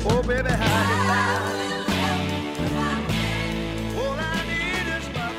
Oh, baby, how you like? All I need is my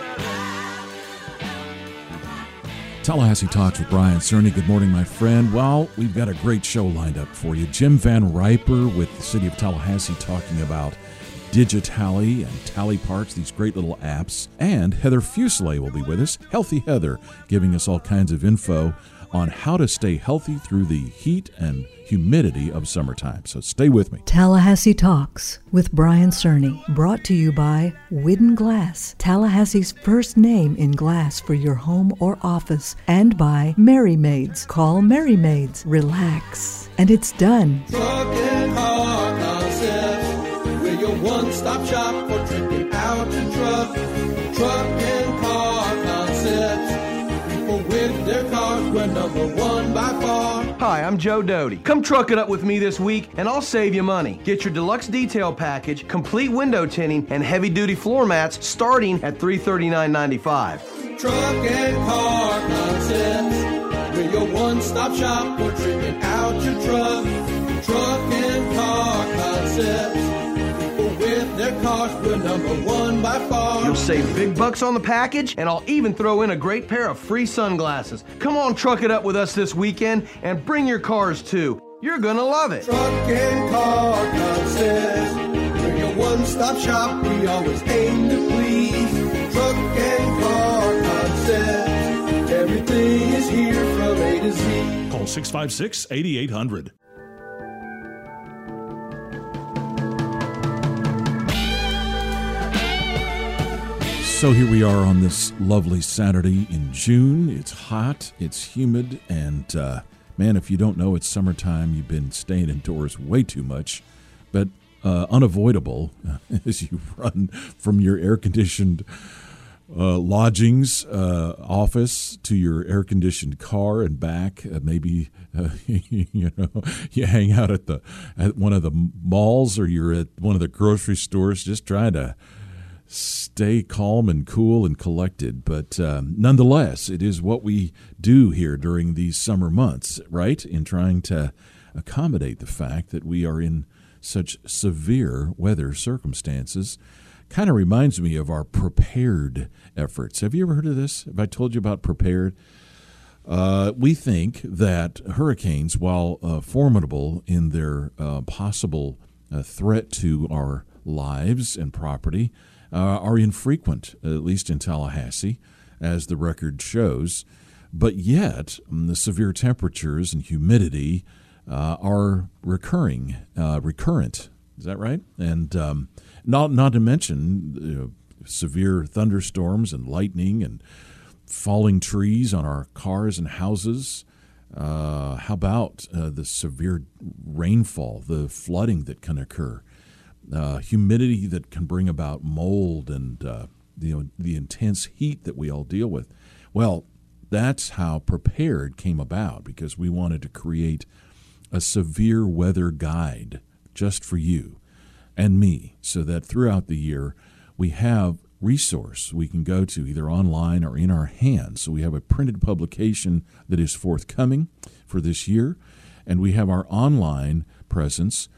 brother. Tallahassee Talks with Brian Cerny. Good morning, my friend. Well, we've got a great show lined up for you. Jim Van Riper with the City of Tallahassee talking about Digitally and Tally Parts, these great little apps. And Heather Fuselier will be with us, Healthy Heather, giving us all kinds of info on how to stay healthy through the heat and humidity of summertime. So stay with me. Tallahassee Talks with Brian Cerny, brought to you by Widden Glass, Tallahassee's first name in glass for your home or office, and by Merry Maids. Call Merry Maids. Relax. And it's done. Truck and Car Concepts, we're your one-stop shop for tripping out your truck. Truck and Car Concepts, people with their cars, we're number one by far. Hi, I'm Joe Doty. Come truck it up with me this week and I'll save you money. Get your deluxe detail package, complete window tinting, and heavy-duty floor mats starting at $339.95. Truck and Car Concepts, we're your one-stop shop for tripping out your truck. Truck and Car Concepts, people with their cars, we're number one by far. You'll save big bucks on the package, and I'll even throw in a great pair of free sunglasses. Come on, truck it up with us this weekend and bring your cars too. You're gonna love it. Truck and Car Concepts, we're your one-stop shop, we always aim to please. Truck and Car Concepts, everything is here from A to Z. Call 656-8800. So here we are on this lovely Saturday in June. It's hot, it's humid, and man, if you don't know it's summertime, you've been staying indoors way too much. But unavoidable as you run from your air-conditioned lodgings, office to your air-conditioned car and back. Maybe you hang out at one of the malls, or you're at one of the grocery stores, just trying to stay calm and cool and collected. But nonetheless, it is what we do here during these summer months, right? In trying to accommodate the fact that we are in such severe weather circumstances. Kind of reminds me of our Prepared efforts. Have you ever heard of this? Have I told you about Prepared? We think that hurricanes, while formidable in their possible threat to our lives and property, are infrequent, at least in Tallahassee, as the record shows. But yet, the severe temperatures and humidity are recurrent. Is that right? And not to mention severe thunderstorms and lightning and falling trees on our cars and houses. How about the severe rainfall, the flooding that can occur? Humidity that can bring about mold and the intense heat that we all deal with. Well, that's how Prepared came about, because we wanted to create a severe weather guide just for you and me, so that throughout the year we have resource we can go to either online or in our hands. So we have a printed publication that is forthcoming for this year, and we have our online presence.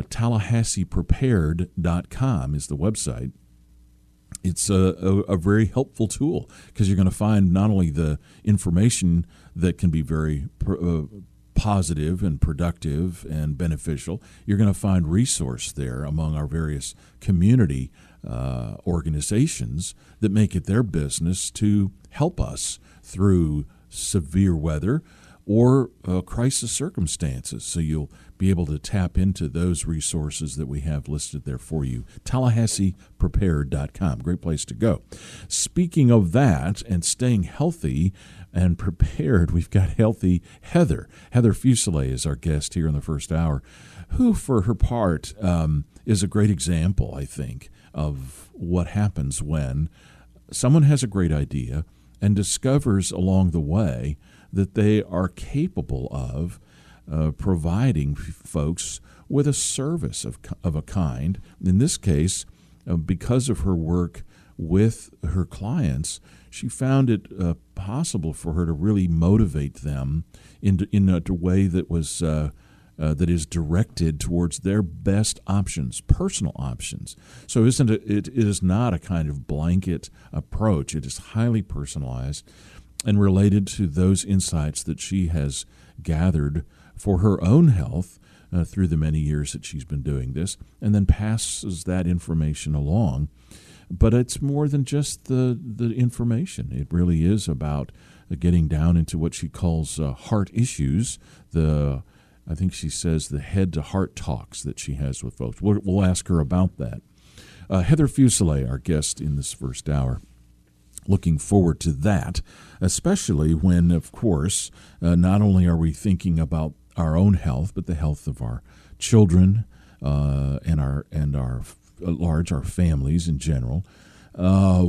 TallahasseePrepared.com is the website. It's a very helpful tool, because you're going to find not only the information that can be very positive and productive and beneficial, you're going to find resource there among our various community organizations that make it their business to help us through severe weather or crisis circumstances. So you'll be able to tap into those resources that we have listed there for you. TallahasseePrepared.com, great place to go. Speaking of that and staying healthy and prepared, we've got Healthy Heather. Heather Fuselier is our guest here in the first hour, who for her part is a great example, I think, of what happens when someone has a great idea and discovers along the way that they are capable of providing folks with a service of a kind. In this case, because of her work with her clients, she found it possible for her to really motivate them in a way that was that is directed towards their best options, personal options. So it is not a kind of blanket approach. It is highly personalized and related to those insights that she has gathered for her own health through the many years that she's been doing this, and then passes that information along. But it's more than just the information. It really is about getting down into what she calls heart issues, I think she says the head-to-heart talks that she has with folks. We'll ask her about that. Heather Fuselier, our guest in this first hour. Looking forward to that, especially when, of course, not only are we thinking about our own health, but the health of our children and our families in general. A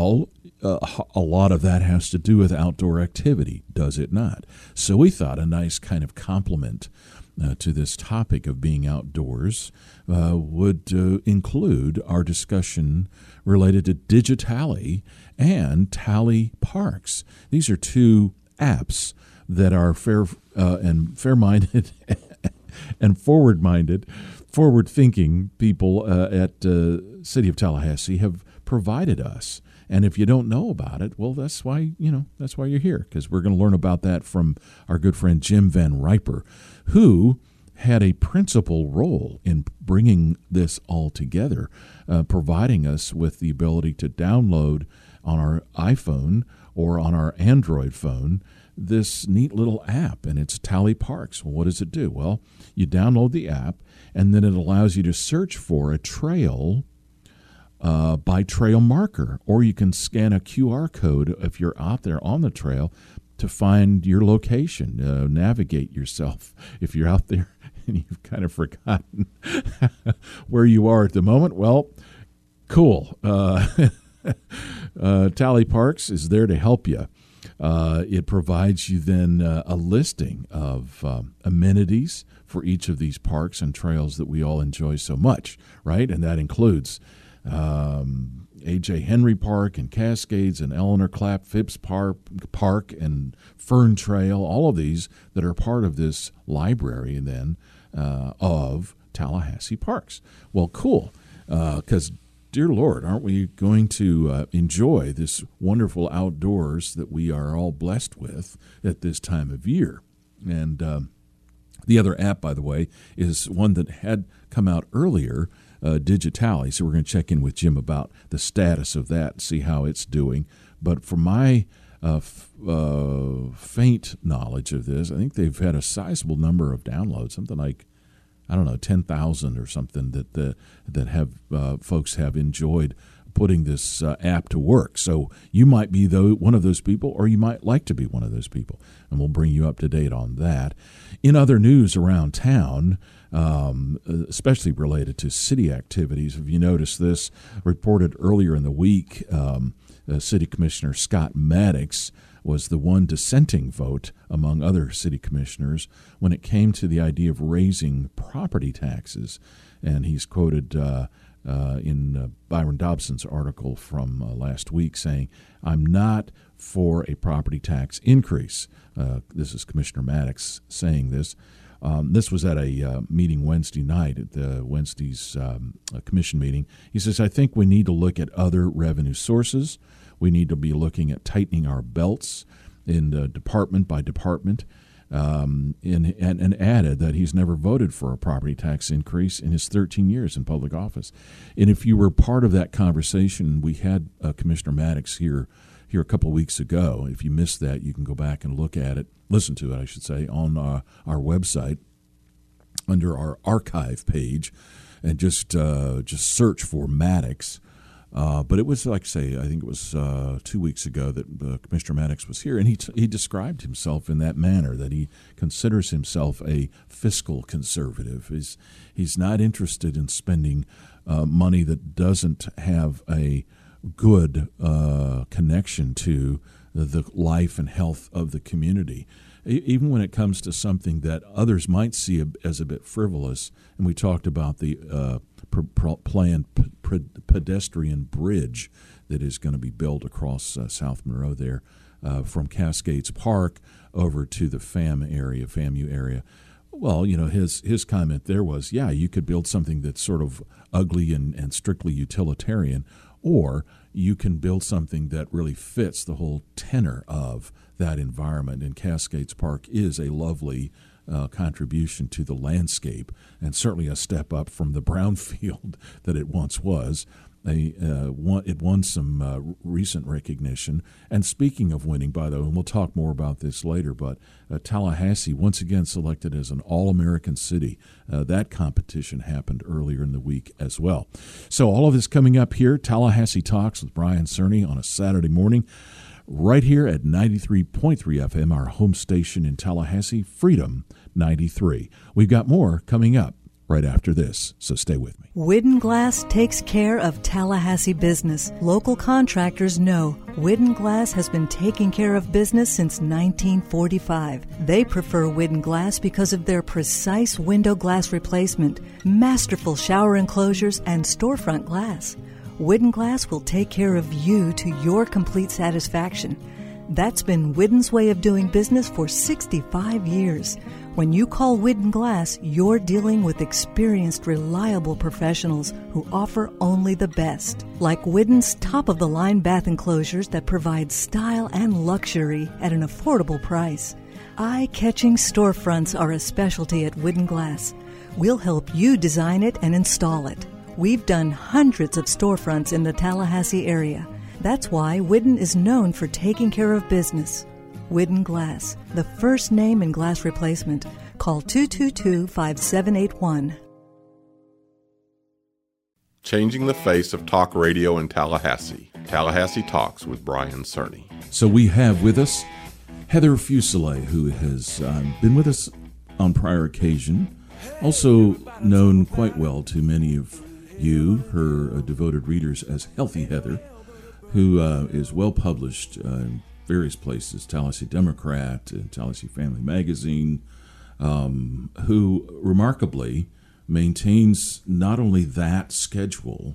lot of that has to do with outdoor activity, does it not? So we thought a nice kind of complement to this topic of being outdoors would include our discussion related to Digitally and Tally Parks. These are two apps that are fair-minded and forward-thinking people at City of Tallahassee have provided us. And if you don't know about it, well, that's why you're here, because we're going to learn about that from our good friend Jim Van Riper, who had a principal role in bringing this all together, providing us with the ability to download on our iPhone or on our Android phone this neat little app, and it's Tally Parks. Well, what does it do? Well, you download the app, and then it allows you to search for a trail by trail marker, or you can scan a QR code if you're out there on the trail to find your location, navigate yourself if you're out there and you've kind of forgotten where you are at the moment. Well, cool. Tally Parks is there to help you. It provides you then a listing of amenities for each of these parks and trails that we all enjoy so much, right? And that includes A.J. Henry Park and Cascades and Eleanor Clapp Phipps Park and Fern Trail, all of these that are part of this library then of Tallahassee Parks. Well, cool, because dear Lord, aren't we going to enjoy this wonderful outdoors that we are all blessed with at this time of year? And the other app, by the way, is one that had come out earlier, Digitally. So we're going to check in with Jim about the status of that, see how it's doing. But from my faint knowledge of this, I think they've had a sizable number of downloads, something like 10,000 or something that have folks have enjoyed putting this app to work. So you might be one of those people, or you might like to be one of those people, and we'll bring you up to date on that. In other news around town, especially related to city activities, have you noticed this? Reported earlier in the week, City Commissioner Scott Maddox was the one dissenting vote among other city commissioners when it came to the idea of raising property taxes. And he's quoted in Byron Dobson's article from last week saying, "I'm not for a property tax increase." This is Commissioner Maddox saying this. This was at a meeting Wednesday night at the Wednesday's commission meeting. He says, "I think we need to look at other revenue sources. We need to be looking at tightening our belts in department by department," and added that he's never voted for a property tax increase in his 13 years in public office. And if you were part of that conversation, we had Commissioner Maddox here a couple of weeks ago. If you missed that, you can go back and listen to it, I should say, on our website under our archive page, and just search for Maddox. But it was, like I say, I think it was 2 weeks ago that Commissioner Maddox was here, and he described himself in that manner, that he considers himself a fiscal conservative. He's not interested in spending money that doesn't have a good connection to the life and health of the community. Even when it comes to something that others might see as a bit frivolous, and we talked about the planned pedestrian bridge that is going to be built across South Monroe there from Cascades Park over to the FAMU area. Well, his comment there was, yeah, you could build something that's sort of ugly and strictly utilitarian, or you can build something that really fits the whole tenor of that environment. And Cascades Park is a lovely contribution to the landscape, and certainly a step up from the brownfield that it once was. It won some recent recognition. And speaking of winning, by the way, and we'll talk more about this later, but Tallahassee once again selected as an All-American City. That competition happened earlier in the week as well. So all of this coming up here, Tallahassee Talks with Brian Cerny on a Saturday morning, right here at 93.3 FM, our home station in Tallahassee, Freedom 93. We've got more coming up right after this, so stay with me. Widden Glass takes care of Tallahassee business. Local contractors know Widden Glass has been taking care of business since 1945. They prefer Widden Glass because of their precise window glass replacement, masterful shower enclosures, and storefront glass. Widden Glass will take care of you to your complete satisfaction. That's been Widden's way of doing business for 65 years. When you call Widden Glass, you're dealing with experienced, reliable professionals who offer only the best. Like Widden's top-of-the-line bath enclosures that provide style and luxury at an affordable price. Eye-catching storefronts are a specialty at Widden Glass. We'll help you design it and install it. We've done hundreds of storefronts in the Tallahassee area. That's why Widden is known for taking care of business. Widden Glass, the first name in glass replacement. Call 222-5781. Changing the face of talk radio in Tallahassee. Tallahassee Talks with Brian Cerny. So we have with us Heather Fuselier, who has been with us on prior occasion, also known quite well to many of you, her devoted readers, as Healthy Heather, who is well published in various places, Tallahassee Democrat and Tallahassee Family Magazine, who remarkably maintains not only that schedule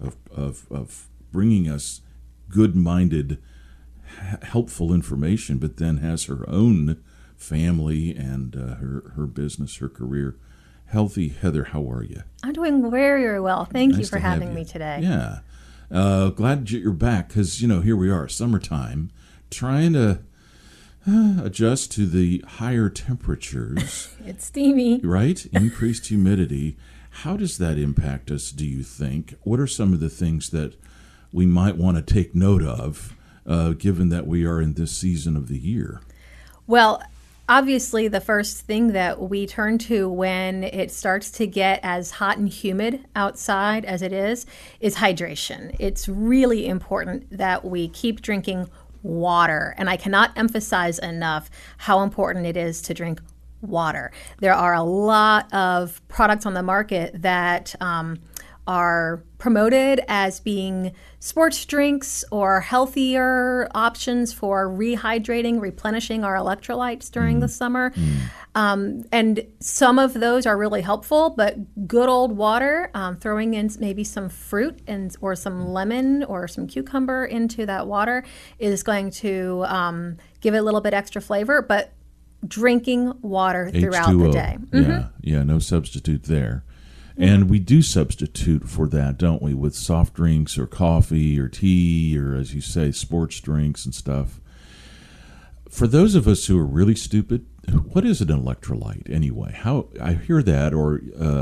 of bringing us good-minded, helpful information, but then has her own family and her business, her career. Healthy Heather, how are you? I'm doing very, very well. Thank Nice you for to have having you. me today. Yeah. Glad you're back because, here we are, summertime, trying to adjust to the higher temperatures. It's steamy. Right? Increased humidity. How does that impact us, do you think? What are some of the things that we might want to take note of, given that we are in this season of the year? Well, obviously, the first thing that we turn to when it starts to get as hot and humid outside as it is hydration. It's really important that we keep drinking water, and I cannot emphasize enough how important it is to drink water. There are a lot of products on the market that are promoted as being sports drinks or healthier options for rehydrating, replenishing our electrolytes during the summer. And some of those are really helpful, but good old water, throwing in maybe some fruit or some lemon or some cucumber into that water is going to give it a little bit extra flavor, but drinking water throughout H2O. the day. Yeah, no substitute there. And we do substitute for that, don't we, with soft drinks or coffee or tea or, as you say, sports drinks and stuff. For those of us who are really stupid, what is an electrolyte anyway? How I hear that, or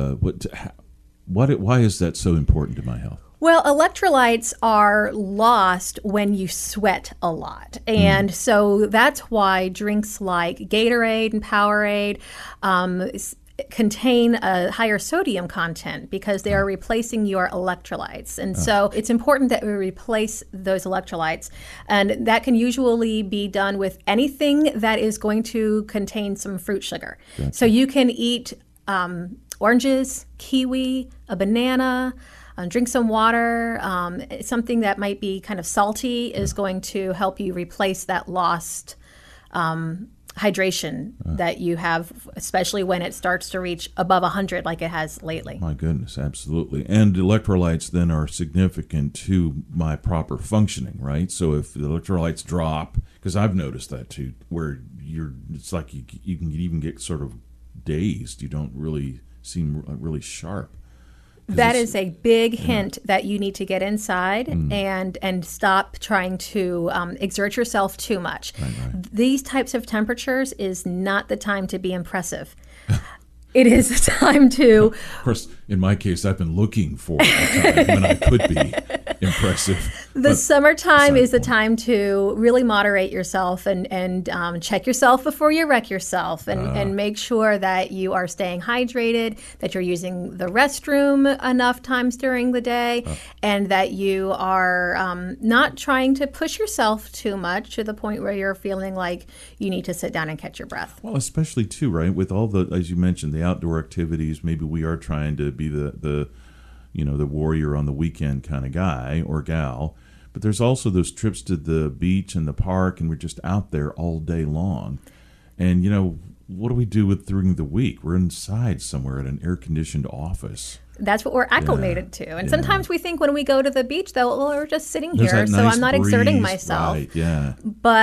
why is that so important to my health? Well, electrolytes are lost when you sweat a lot. And so that's why drinks like Gatorade and Powerade contain a higher sodium content because they are replacing your electrolytes. And so it's important that we replace those electrolytes. And that can usually be done with anything that is going to contain some fruit sugar. Gotcha. So you can eat oranges, kiwi, a banana, drink some water. Something that might be kind of salty is going to help you replace that lost hydration that you have, especially when it starts to reach above 100 like it has lately. My goodness, absolutely. And electrolytes then are significant to my proper functioning, right? So if the electrolytes drop, because I've noticed that too, where it's like you can even get sort of dazed. You don't really seem really sharp. That is a big hint that you need to get inside and stop trying to exert yourself too much. Right. These types of temperatures is not the time to be impressive. It is the time to... Of course, in my case, I've been looking for a time when I could be impressive. The summertime is the time to really moderate yourself and check yourself before you wreck yourself and make sure that you are staying hydrated, that you're using the restroom enough times during the day, and that you are not trying to push yourself too much to the point where you're feeling like you need to sit down and catch your breath. Well, especially too, right, with all the, as you mentioned, the outdoor activities. Maybe we are trying to be the warrior on the weekend kind of guy or gal, but there's also those trips to the beach and the park, and we're just out there all day long. And what do we do during the week? We're inside somewhere at an air-conditioned office. That's what we're acclimated to. And sometimes we think when we go to the beach, though, well, we're just sitting There's here, that so nice I'm not breeze, exerting myself. Right, yeah.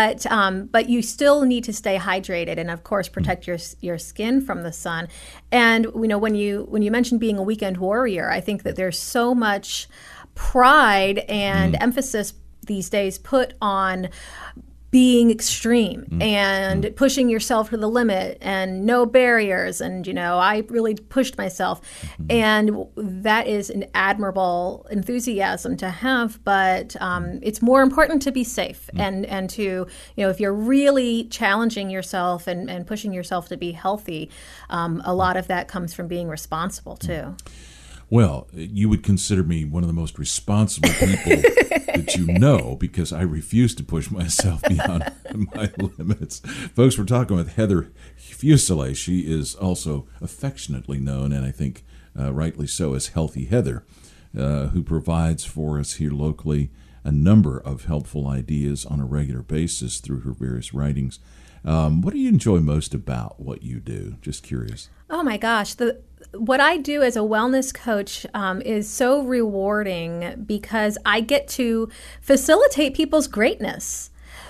But you still need to stay hydrated and, of course, protect your skin from the sun. And when you mentioned being a weekend warrior, I think that there's so much pride and emphasis these days put on being extreme and pushing yourself to the limit and no barriers. And, I really pushed myself. And that is an admirable enthusiasm to have. But it's more important to be safe and to, if you're really challenging yourself and pushing yourself to be healthy, a lot of that comes from being responsible, too. Well, you would consider me one of the most responsible people that you know, because I refuse to push myself beyond my limits. Folks, we're talking with Heather Fuselier. She is also affectionately known, and I think rightly so, as Healthy Heather, who provides for us here locally a number of helpful ideas on a regular basis through her various writings. What do you enjoy most about what you do? Just curious. Oh my gosh. What I do as a wellness coach is so rewarding because I get to facilitate people's greatness.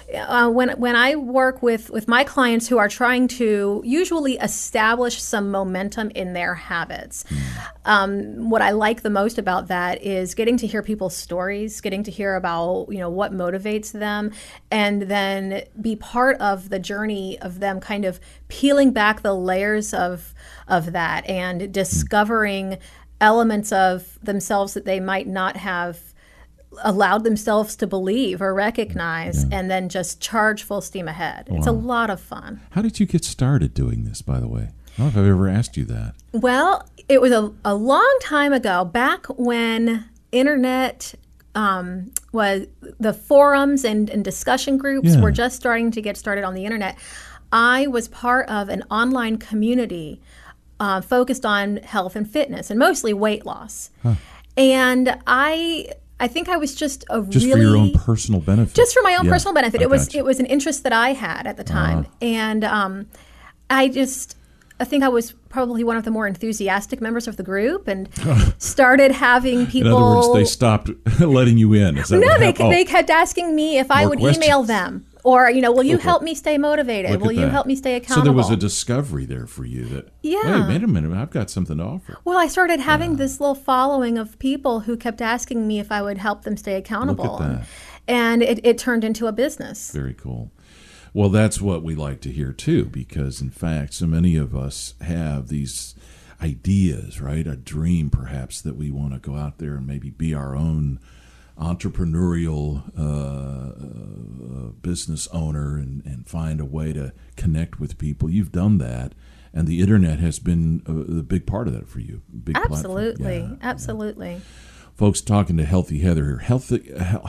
When I work with my clients who are trying to usually establish some momentum in their habits, what I like the most about that is getting to hear people's stories, getting to hear about what motivates them, and then be part of the journey of them kind of peeling back the layers of that and discovering elements of themselves that they might not have allowed themselves to believe or recognize, and then just charge full steam ahead. Wow. It's a lot of fun. How did you get started doing this, by the way? I don't know if I've ever asked you that. Well, it was a long time ago, back when internet was, the forums and discussion groups were just starting to get started on the internet. I was part of an online community focused on health and fitness, and mostly weight loss. And I think I was just for your own personal benefit. Just for my own personal benefit. It was an interest that I had at the time. And I think I was probably one of the more enthusiastic members of the group and started having people... In other words, they stopped letting you in. Is that no, they kept asking me if I would email them. Or, will you help me stay motivated? Will you help me stay accountable? So there was a discovery there for you that, hey, wait a minute, I've got something to offer. Well, I started having this little following of people who kept asking me if I would help them stay accountable. Look at that. And it turned into a business. Very cool. Well, that's what we like to hear, too, because, in fact, so many of us have these ideas, right? A dream, perhaps, that we want to go out there and maybe be our own entrepreneurial business owner and find a way to connect with people. You've done that, and the internet has been a big part of that for you. Big absolutely, platform. Absolutely. Folks, talking to Healthy Heather here. Healthy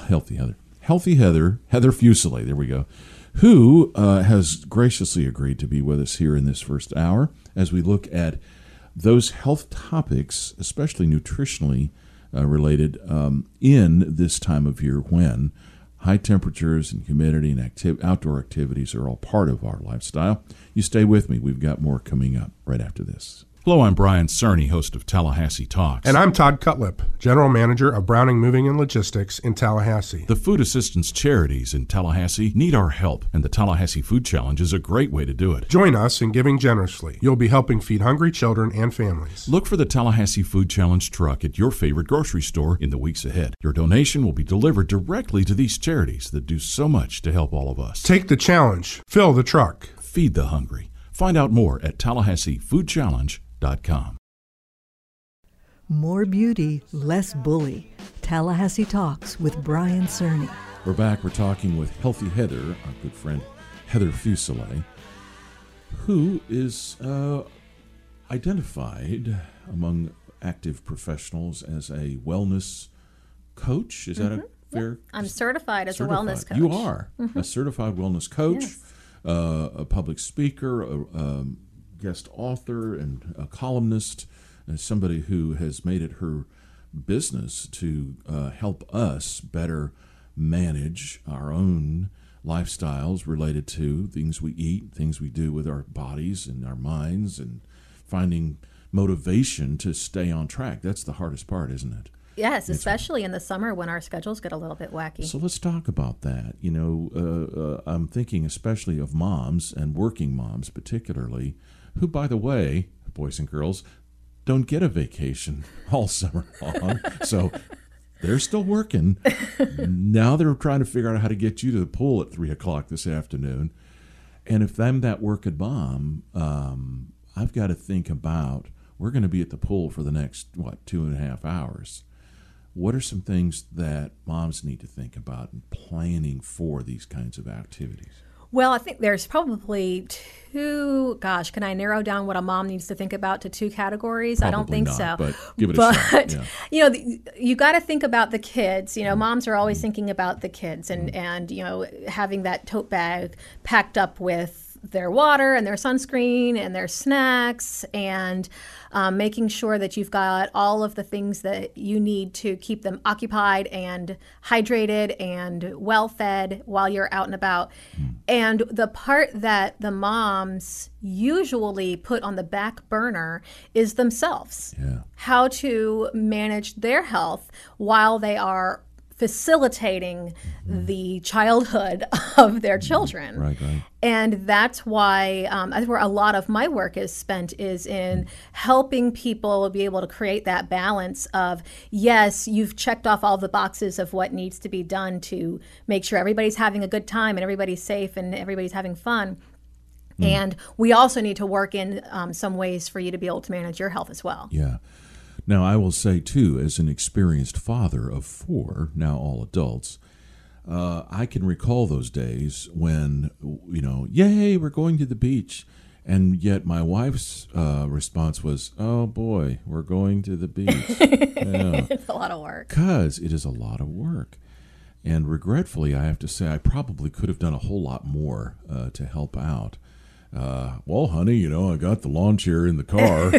Heather Fuselier, there we go, who has graciously agreed to be with us here in this first hour as we look at those health topics, especially nutritionally related, in this time of year when high temperatures and humidity and outdoor activities are all part of our lifestyle. You stay with me. We've got more coming up right after this. Hello, I'm Brian Cerny, host of Tallahassee Talks. And I'm Todd Cutlip, General Manager of Browning Moving and Logistics in Tallahassee. The food assistance charities in Tallahassee need our help, and the Tallahassee Food Challenge is a great way to do it. Join us in giving generously. You'll be helping feed hungry children and families. Look for the Tallahassee Food Challenge truck at your favorite grocery store in the weeks ahead. Your donation will be delivered directly to these charities that do so much to help all of us. Take the challenge. Fill the truck. Feed the hungry. Find out more at TallahasseeFoodChallenge.com. More beauty, less bully. Tallahassee Talks with Brian Cerny. We're back. We're talking with Healthy Heather, our good friend Heather Fuselier, who is identified among active professionals as a wellness coach. Is that a fair? I'm certified as a wellness coach. You are a certified wellness coach, a public speaker, a guest author, and a columnist, and somebody who has made it her business to help us better manage our own lifestyles related to things we eat, things we do with our bodies and our minds, and finding motivation to stay on track. That's the hardest part, isn't it? Yes, especially in the summer when our schedules get a little bit wacky. So let's talk about that. You know, I'm thinking especially of moms, and working moms particularly, who, by the way, boys and girls, don't get a vacation all summer long. So they're still working. Now they're trying to figure out how to get you to the pool at 3 o'clock this afternoon. And if I'm that working mom, I've got to think about, we're going to be at the pool for the next, 2.5 hours. What are some things that moms need to think about in planning for these kinds of activities? Well, I think there's probably can I narrow down what a mom needs to think about to 2 categories? Probably I don't think not, so. But give it a shot. Yeah. You know, you got to think about the kids. You know, moms are always thinking about the kids and, you know, having that tote bag packed up with their water and their sunscreen and their snacks, and making sure that you've got all of the things that you need to keep them occupied and hydrated and well fed while you're out and about. And the part that the moms usually put on the back burner is themselves. Yeah. How to manage their health while they are facilitating the childhood of their children. Right. And that's why that's where a lot of my work is spent, is in helping people be able to create that balance of, yes, you've checked off all the boxes of what needs to be done to make sure everybody's having a good time and everybody's safe and everybody's having fun. And we also need to work in some ways for you to be able to manage your health as well. Yeah. Now, I will say, too, as an experienced father of 4, now all adults, I can recall those days when, yay, we're going to the beach. And yet my wife's response was, oh, boy, we're going to the beach. Yeah. It's a lot of work. Because it is a lot of work. And regretfully, I have to say, I probably could have done a whole lot more to help out. Well, honey, I got the lawn chair in the car.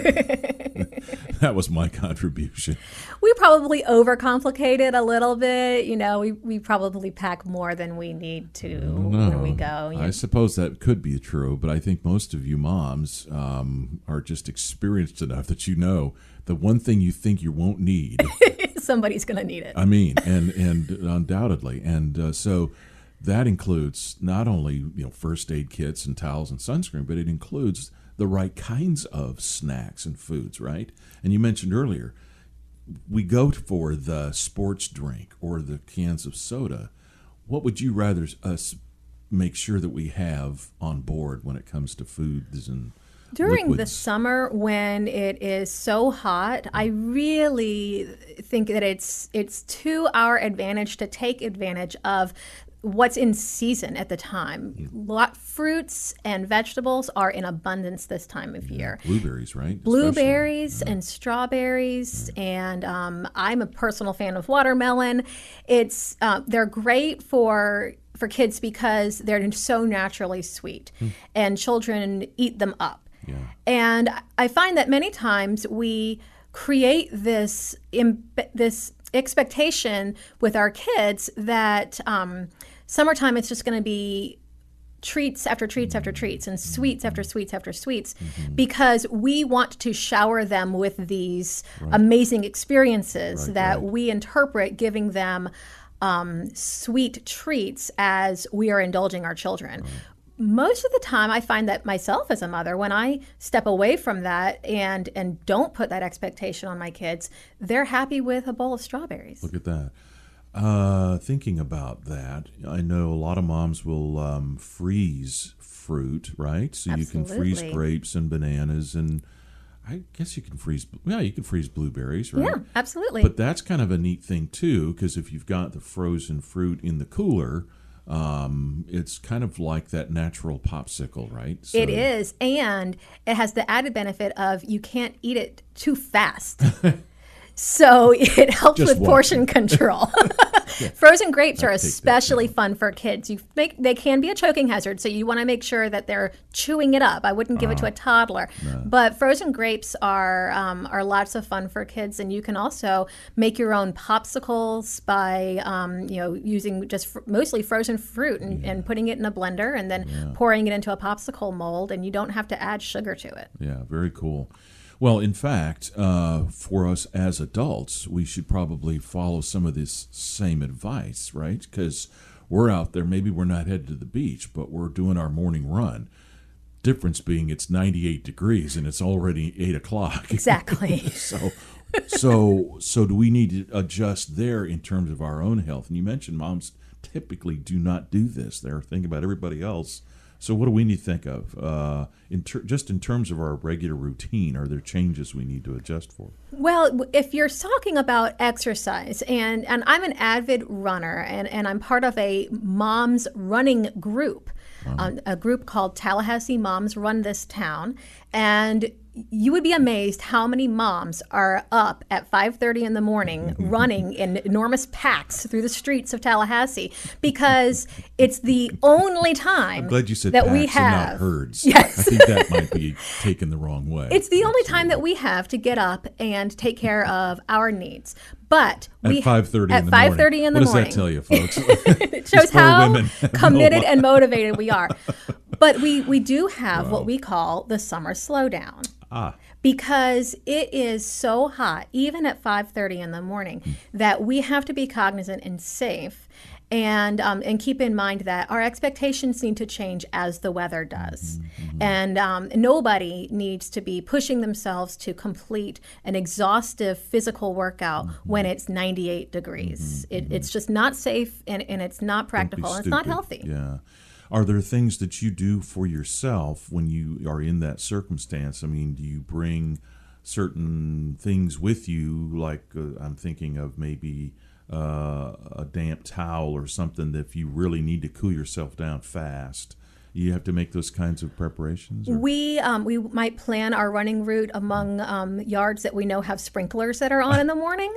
That was my contribution. We probably overcomplicate it a little bit. We probably pack more than we need to when we go. I suppose that could be true, but I think most of you moms are just experienced enough that the one thing you think you won't need. Somebody's going to need it. I mean, and undoubtedly. And so that includes not only first aid kits and towels and sunscreen, but it includes the right kinds of snacks and foods, right? And you mentioned earlier, we go for the sports drink or the cans of soda. What would you rather us make sure that we have on board when it comes to foods and during liquids? The summer when it is so hot, I really think that it's to our advantage to take advantage of what's in season at the time. Fruits and vegetables are in abundance this time of year. Blueberries, right? Blueberries and strawberries, and I'm a personal fan of watermelon. It's they're great for kids because they're so naturally sweet, and children eat them up. Yeah. And I find that many times we create this expectation with our kids that summertime it's just going to be treats after treats after treats and sweets after sweets after sweets because we want to shower them with these amazing experiences that we interpret giving them sweet treats as we are indulging our children. Most of the time, I find that myself as a mother, when I step away from that and don't put that expectation on my kids, they're happy with a bowl of strawberries. Look at that. Thinking about that, I know a lot of moms will freeze fruit, right? So you can freeze grapes and bananas, and I guess you can freeze. Yeah, you can freeze blueberries, right? Yeah, absolutely. But that's kind of a neat thing too, because if you've got the frozen fruit in the cooler, it's kind of like that natural popsicle, right? So, it is, and it has the added benefit of you can't eat it too fast. So it helps with portion control. Frozen grapes are especially fun for kids. They can be a choking hazard, so you want to make sure that they're chewing it up. I wouldn't give it to a toddler, but frozen grapes are lots of fun for kids, and you can also make your own popsicles by using just mostly frozen fruit and putting it in a blender and then pouring it into a popsicle mold, and you don't have to add sugar to it. Yeah, very cool. Well, in fact, for us as adults, we should probably follow some of this same advice, right? Because we're out there, maybe we're not headed to the beach, but we're doing our morning run. Difference being it's 98 degrees and it's already 8 o'clock. Exactly. So do we need to adjust there in terms of our own health? And you mentioned moms typically do not do this. They're thinking about everybody else. So what do we need to think of just in terms of our regular routine? Are there changes we need to adjust for? Well, if you're talking about exercise, and I'm an avid runner, and I'm part of a mom's running group, a group called Tallahassee Moms Run This Town, and you would be amazed how many moms are up at 5:30 in the morning running in enormous packs through the streets of Tallahassee because it's the only time I'm glad you said that packs we have and not herds. Yes. I think that might be taken the wrong way. It's the only time that we have to get up and take care of our needs. But at 5:30 at 5:30 in the morning. What does that tell you, folks? It shows how committed and motivated we are. But we do have what we call the summer slowdown. Because it is so hot, even at 5:30 in the morning, that we have to be cognizant and safe, and keep in mind that our expectations need to change as the weather does. And nobody needs to be pushing themselves to complete an exhaustive physical workout when it's 98 degrees. It's just not safe, and it's not practical, and it's not healthy. Yeah. Are there things that you do for yourself when you are in that circumstance? I mean, do you bring certain things with you? Like I'm thinking of maybe a damp towel or something that if you really need to cool yourself down fast, you have to make those kinds of preparations? Or? We might plan our running route among yards that we know have sprinklers that are on in the morning.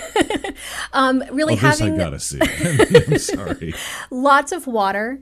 Really having this I gotta see. I'm sorry. Lots of water.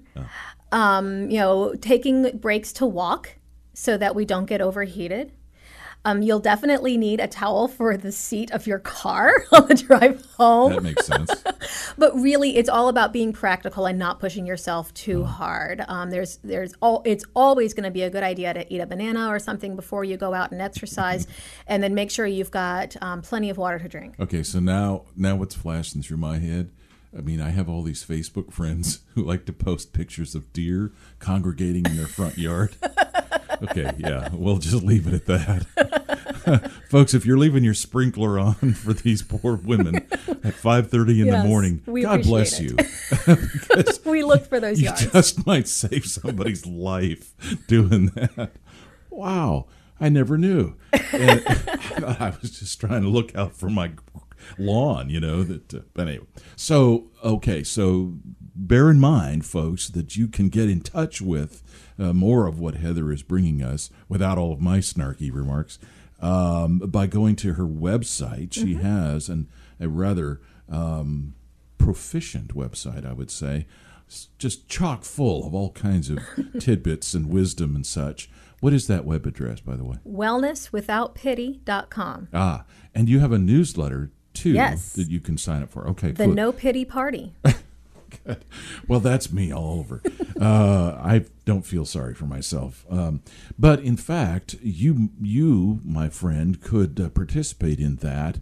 Taking breaks to walk so that we don't get overheated. You'll definitely need a towel for the seat of your car on the drive home. That makes sense. But really, it's all about being practical and not pushing yourself too hard. It's always going to be a good idea to eat a banana or something before you go out and exercise, and then make sure you've got plenty of water to drink. Okay, so now what's flashing through my head? I mean, I have all these Facebook friends who like to post pictures of deer congregating in their front yard. Okay, yeah, we'll just leave it at that. Folks, if you're leaving your sprinkler on for these poor women at 5:30 in the morning, God bless you. We look for those yards. You just might save somebody's life doing that. Wow, I never knew. And I was just trying to look out for my lawn, but anyway. So bear in mind, folks, that you can get in touch with more of what Heather is bringing us without all of my snarky remarks by going to her website. She has a rather proficient website, I would say, just chock full of all kinds of tidbits and wisdom and such. What is that web address, by the way? wellnesswithoutpity.com. And you have a newsletter too, yes, that you can sign up for. Okay, The No Pity Party. Well, that's me all over. I don't feel sorry for myself. But in fact, you, my friend, could participate in that.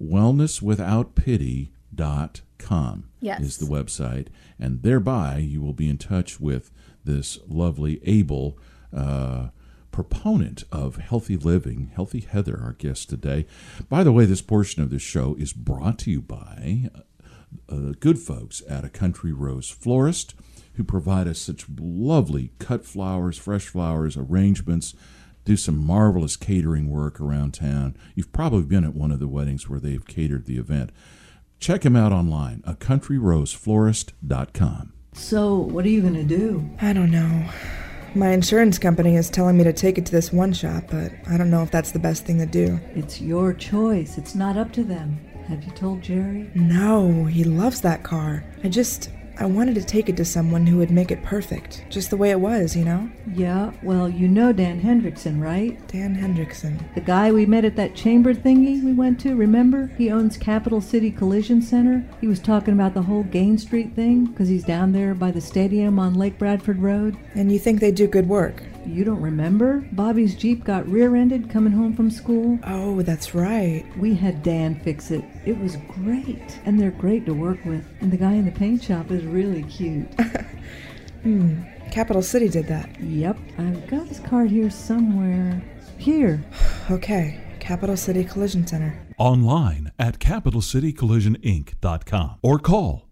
wellnesswithoutpity.com Yes. is the website. And thereby, you will be in touch with this lovely, able proponent of healthy living, Healthy Heather, our guest today. By the way, this portion of the show is brought to you by good folks at A Country Rose Florist, who provide us such lovely cut flowers, fresh flowers, arrangements, do some marvelous catering work around town. You've probably been at one of the weddings where they've catered the event. Check them out online, acountryroseflorist.com. So, what are you going to do? I don't know. My insurance company is telling me to take it to this one shop, but I don't know if that's the best thing to do. It's your choice. It's not up to them. Have you told Jerry? No, he loves that car. I wanted to take it to someone who would make it perfect, just the way it was, you know? Yeah, well, you know Dan Hendrickson, right? Dan Hendrickson. The guy we met at that chamber thingy we went to, remember? He owns Capital City Collision Center. He was talking about the whole Gain Street thing, because he's down there by the stadium on Lake Bradford Road. And you think they do good work? You don't remember? Bobby's Jeep got rear-ended coming home from school. Oh, that's right. We had Dan fix it. It was great. And they're great to work with. And the guy in the paint shop is really cute. Capital City did that. Yep. I've got his card here somewhere. Here. Okay, Capital City Collision Center. Online at capitalcitycollisioninc.com or call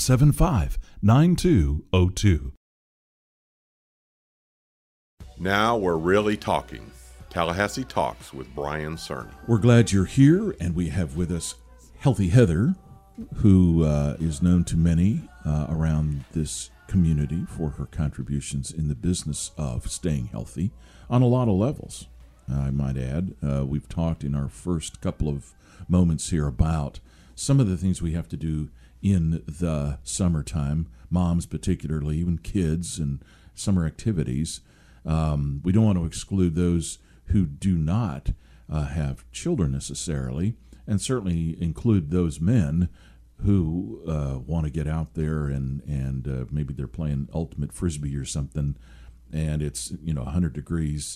575-9202. Now we're really talking. Tallahassee Talks with Brian Cerny. We're glad you're here, and we have with us Healthy Heather, who is known to many around this community for her contributions in the business of staying healthy on a lot of levels. I might add, we've talked in our first couple of moments here about some of the things we have to do in the summertime, moms particularly, even kids and summer activities. We don't want to exclude those who do not have children necessarily, and certainly include those men who want to get out there and maybe they're playing ultimate frisbee or something, and it's 100 degrees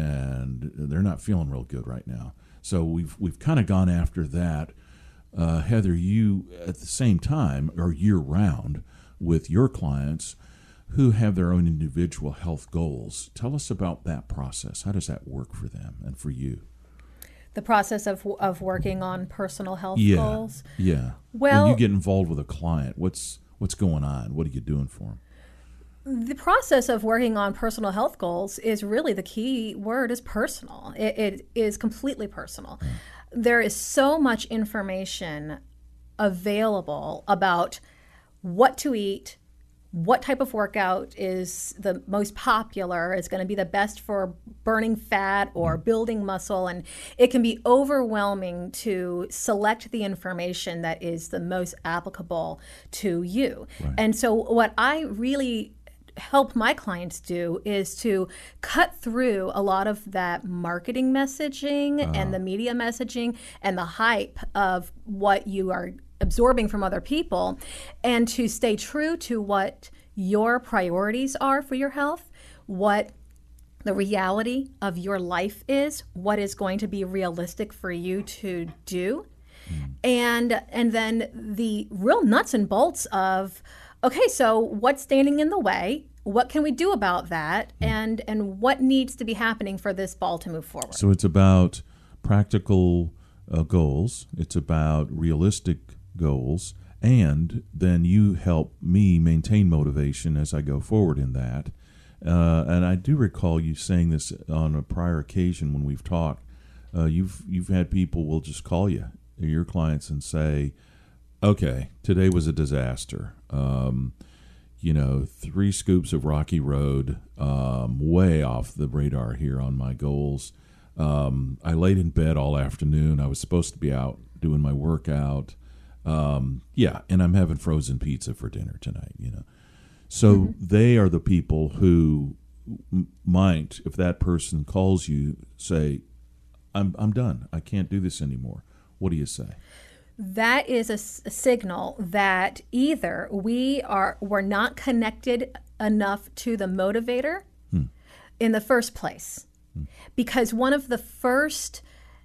and they're not feeling real good right now. So we've kind of gone after that. Heather, you at the same time are year round with your clients who have their own individual health goals. Tell us about that process. How does that work for them and for you? The process of working on personal health goals. Yeah. Well, when you get involved with a client, what's going on? What are you doing for them? The process of working on personal health goals is really, the key word is personal. It is completely personal. There is so much information available about what to eat, what type of workout is the most popular, is going to be the best for burning fat or building muscle. And it can be overwhelming to select the information that is the most applicable to you. Right. And so what I really help my clients do is to cut through a lot of that marketing messaging and the media messaging and the hype of what you are absorbing from other people, and to stay true to what your priorities are for your health, what the reality of your life is, what is going to be realistic for you to do, and then the real nuts and bolts of, okay, so what's standing in the way? What can we do about that? And what needs to be happening for this ball to move forward? So it's about practical goals. It's about realistic goals. And then you help me maintain motivation as I go forward in that. And I do recall you saying this on a prior occasion when we've talked. You've had people will just call you, your clients, and say, okay, today was a disaster. 3 scoops of Rocky Road, way off the radar here on my goals. I laid in bed all afternoon. I was supposed to be out doing my workout. And I'm having frozen pizza for dinner tonight, So they are the people who might, if that person calls you, say, I'm done. I can't do this anymore. What do you say? that is a signal that either we're not connected enough to the motivator in the first place. Because one of the first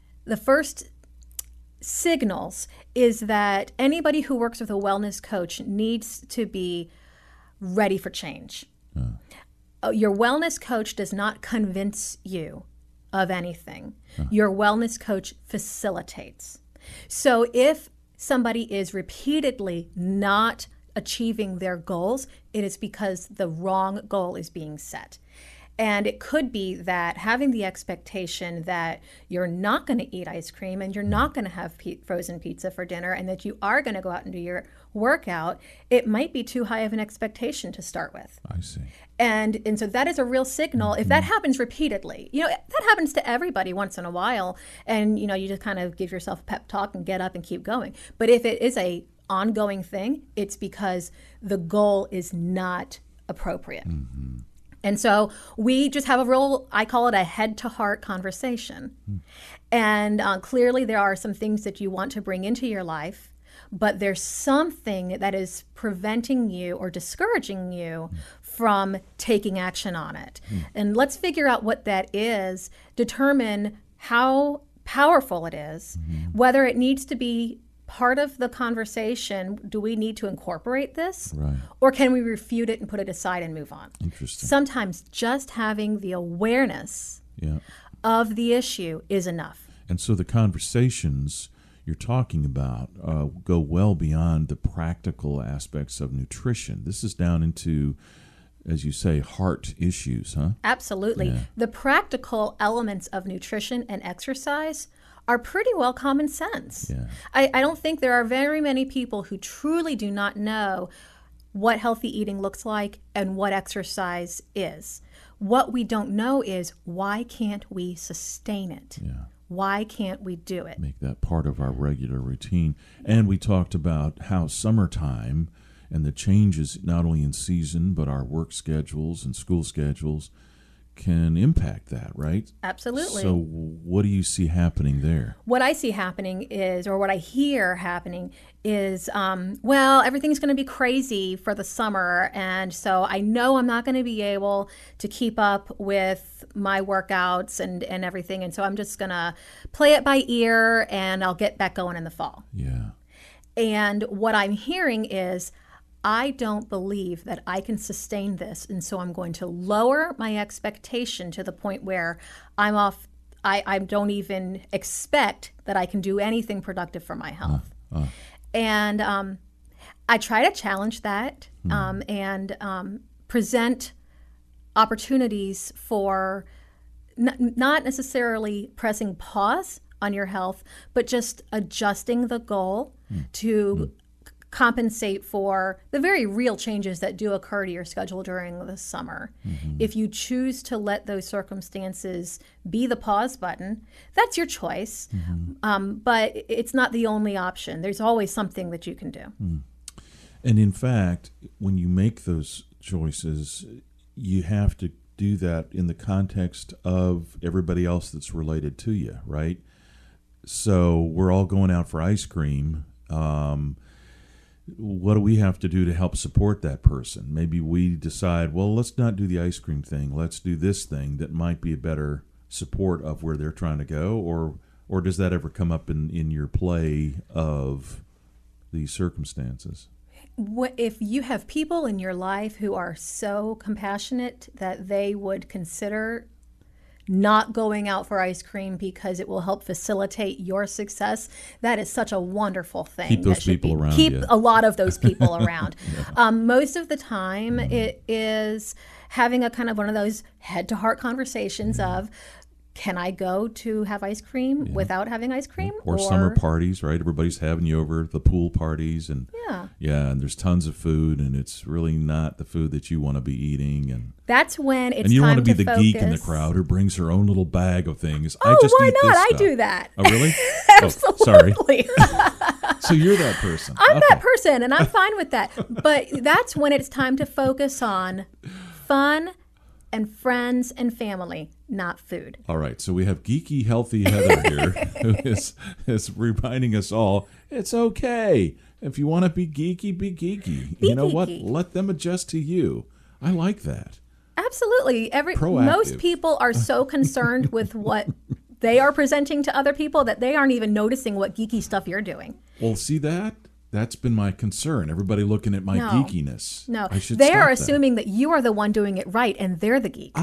signals is that anybody who works with a wellness coach needs to be ready for change. Your wellness coach does not convince you of anything. Your wellness coach facilitates. So if somebody is repeatedly not achieving their goals, it is because the wrong goal is being set. And it could be that having the expectation that you're not going to eat ice cream and you're not going to have frozen pizza for dinner and that you are going to go out and do your workout, it might be too high of an expectation to start with. I see. And so that is a real signal. If that happens repeatedly, that happens to everybody once in a while, and you just kind of give yourself a pep talk and get up and keep going. But if it is a ongoing thing, it's because the goal is not appropriate. And so we just have I call it a head-to-heart conversation. And clearly there are some things that you want to bring into your life, but there's something that is preventing you or discouraging you from taking action on it. And let's figure out what that is, determine how powerful it is, whether it needs to be part of the conversation. Do we need to incorporate this? Right. Or can we refute it and put it aside and move on? Interesting. Sometimes just having the awareness of the issue is enough. And so the conversations you're talking about go well beyond the practical aspects of nutrition. This is down into, as you say, heart issues, huh? Absolutely. Yeah. The practical elements of nutrition and exercise are pretty well common sense. Yeah. I don't think there are very many people who truly do not know what healthy eating looks like and what exercise is. What we don't know is, why can't we sustain it? Yeah. Why can't we do it? Make that part of our regular routine. And we talked about how summertime and the changes not only in season, but our work schedules and school schedules can impact that, right? Absolutely. So what do you see happening there? What I see happening is, or what I hear happening is, well, everything's going to be crazy for the summer, and so I know I'm not going to be able to keep up with my workouts and everything, and so I'm just going to play it by ear, and I'll get back going in the fall. Yeah. And what I'm hearing is, I don't believe that I can sustain this, and so I'm going to lower my expectation to the point where I'm off. I don't even expect that I can do anything productive for my health. And I try to challenge that and present opportunities for not necessarily pressing pause on your health, but just adjusting the goal to compensate for the very real changes that do occur to your schedule during the summer. If you choose to let those circumstances be the pause button, that's your choice. But it's not the only option. There's always something that you can do. And in fact, when you make those choices, you have to do that in the context of everybody else that's related to you, right? So we're all going out for ice cream. What do we have to do to help support that person? Maybe we decide, well, let's not do the ice cream thing. Let's do this thing that might be a better support of where they're trying to go. Or does that ever come up in your play of these circumstances? If you have people in your life who are so compassionate that they would consider not going out for ice cream because it will help facilitate your success, that is such a wonderful thing. Keep those people around. Keep a lot of those people around. Most of the time, it is having a kind of one of those head-to-heart conversations of, can I go to have ice cream without having ice cream? Or summer parties, right? Everybody's having you over, the pool parties, and and there's tons of food, and it's really not the food that you want to be eating, and that's when it's and you time want to be the focus. geek in the crowd who brings her own little bag of things. Oh, I just why eat not? this I stuff. do that. Oh, really? Absolutely. Oh, sorry. So you're that person. I'm that person, and I'm fine with that. But that's when it's time to focus on fun and friends and family, not food. All right, so we have geeky, healthy Heather here who is reminding us all, It's okay. If you want to be geeky, be geeky. Be you know what? geeky. Let them adjust to you. I like that. Absolutely. Proactive. Most people are so concerned with what they are presenting to other people that they aren't even noticing what geeky stuff you're doing. Well, see that? That's been my concern. Everybody looking at my geekiness. No, I should they stop are that. assuming that you are the one doing it right and they're the geek.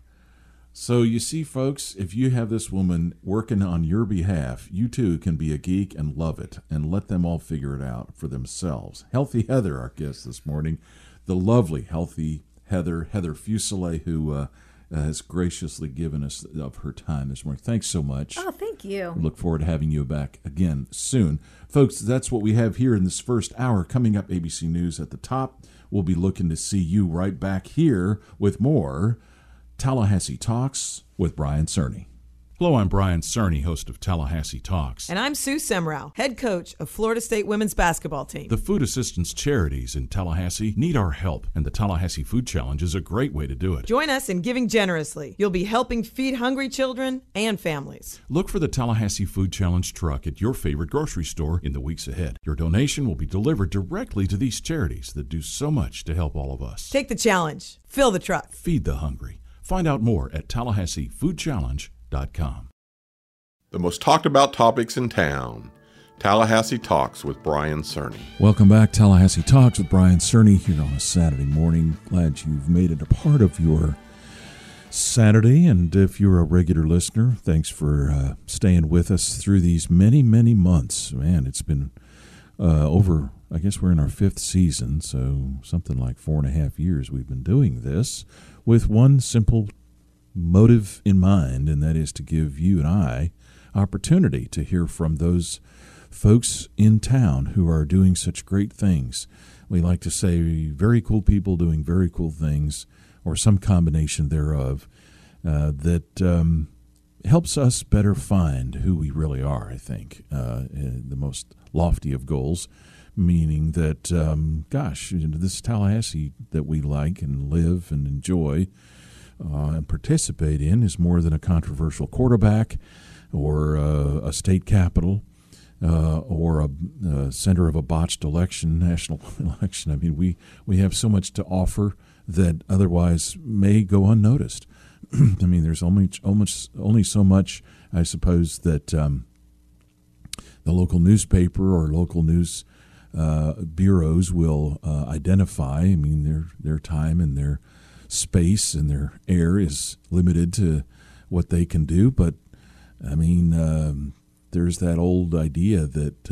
So you see, folks, if you have this woman working on your behalf, you too can be a geek and love it, and let them all figure it out for themselves. Healthy Heather, our guest this morning, the lovely Healthy Heather Fuselier, who has graciously given us of her time this morning. Thanks so much. Oh, thank you. We look forward to having you back again soon. Folks, that's what we have here in this first hour. Coming up, ABC News at the top. We'll be looking to see you right back here with more Tallahassee Talks with Brian Cerny. Hello, I'm Brian Cerny, host of Tallahassee Talks. And I'm Sue Semrau, head coach of Florida State women's basketball team. The food assistance charities in Tallahassee need our help, and the Tallahassee Food Challenge is a great way to do it. Join us in giving generously. You'll be helping feed hungry children and families. Look for the Tallahassee Food Challenge truck at your favorite grocery store in the weeks ahead. Your donation will be delivered directly to these charities that do so much to help all of us. Take the challenge. Fill the truck. Feed the hungry. Find out more at TallahasseeFoodChallenge.com. The most talked about topics in town. Tallahassee Talks with Brian Cerny. Welcome back, Tallahassee Talks with Brian Cerny here on a Saturday morning. Glad you've made it a part of your Saturday, and if you're a regular listener, thanks for staying with us through these many, many months. Man, it's been over, I guess we're in our fifth season, so something like 4.5 years we've been doing this with one simple motive in mind, and that is to give you and I opportunity to hear from those folks in town who are doing such great things. We like to say very cool people doing very cool things, or some combination thereof, that helps us better find who we really are, I think. The most lofty of goals, meaning that, this Tallahassee that we like and live and enjoy and participate in is more than a controversial quarterback or a state capitol or a center of a botched national election. I mean, we have so much to offer that otherwise may go unnoticed. I mean, there's only so much, I suppose, that the local newspaper or local news bureaus will identify. I mean, their time and their space and their air is limited to what they can do. But, I mean, there's that old idea that,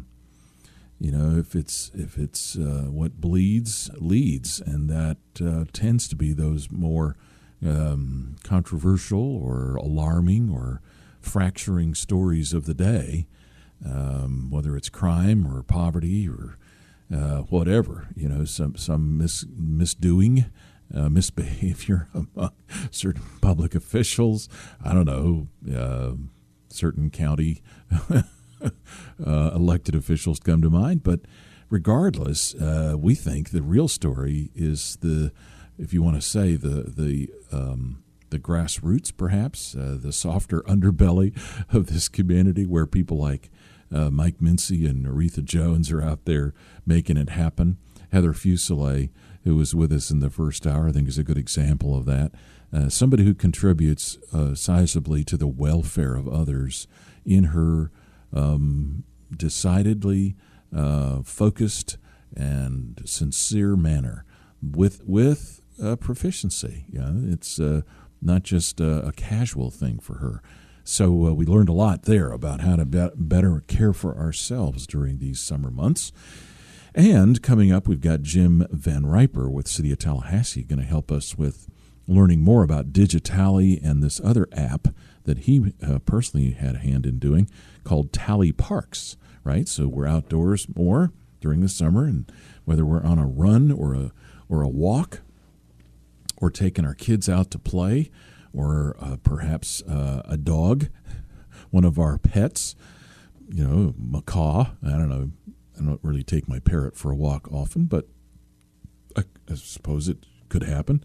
if it's what bleeds, leads. And that tends to be those more controversial or alarming or fracturing stories of the day, whether it's crime or poverty or whatever, some misdoing, misbehavior among certain public officials. I don't know, certain county elected officials come to mind. But regardless, we think the real story is if you want to say the grassroots, perhaps, the softer underbelly of this community, where people like Mike Mincy and Aretha Jones are out there making it happen. Heather Fuselier, who was with us in the first hour, I think is a good example of that. Somebody who contributes sizably to the welfare of others in her decidedly focused and sincere manner with proficiency. It's not just a casual thing for her. So we learned a lot there about how to better care for ourselves during these summer months. And coming up, we've got Jim Van Riper with City of Tallahassee going to help us with learning more about Digitally and this other app that he personally had a hand in doing called Tally Parks, right? So we're outdoors more during the summer, and whether we're on a run or a walk or taking our kids out to play or perhaps a dog, one of our pets, macaw. I don't know. I don't really take my parrot for a walk often, but I suppose it could happen.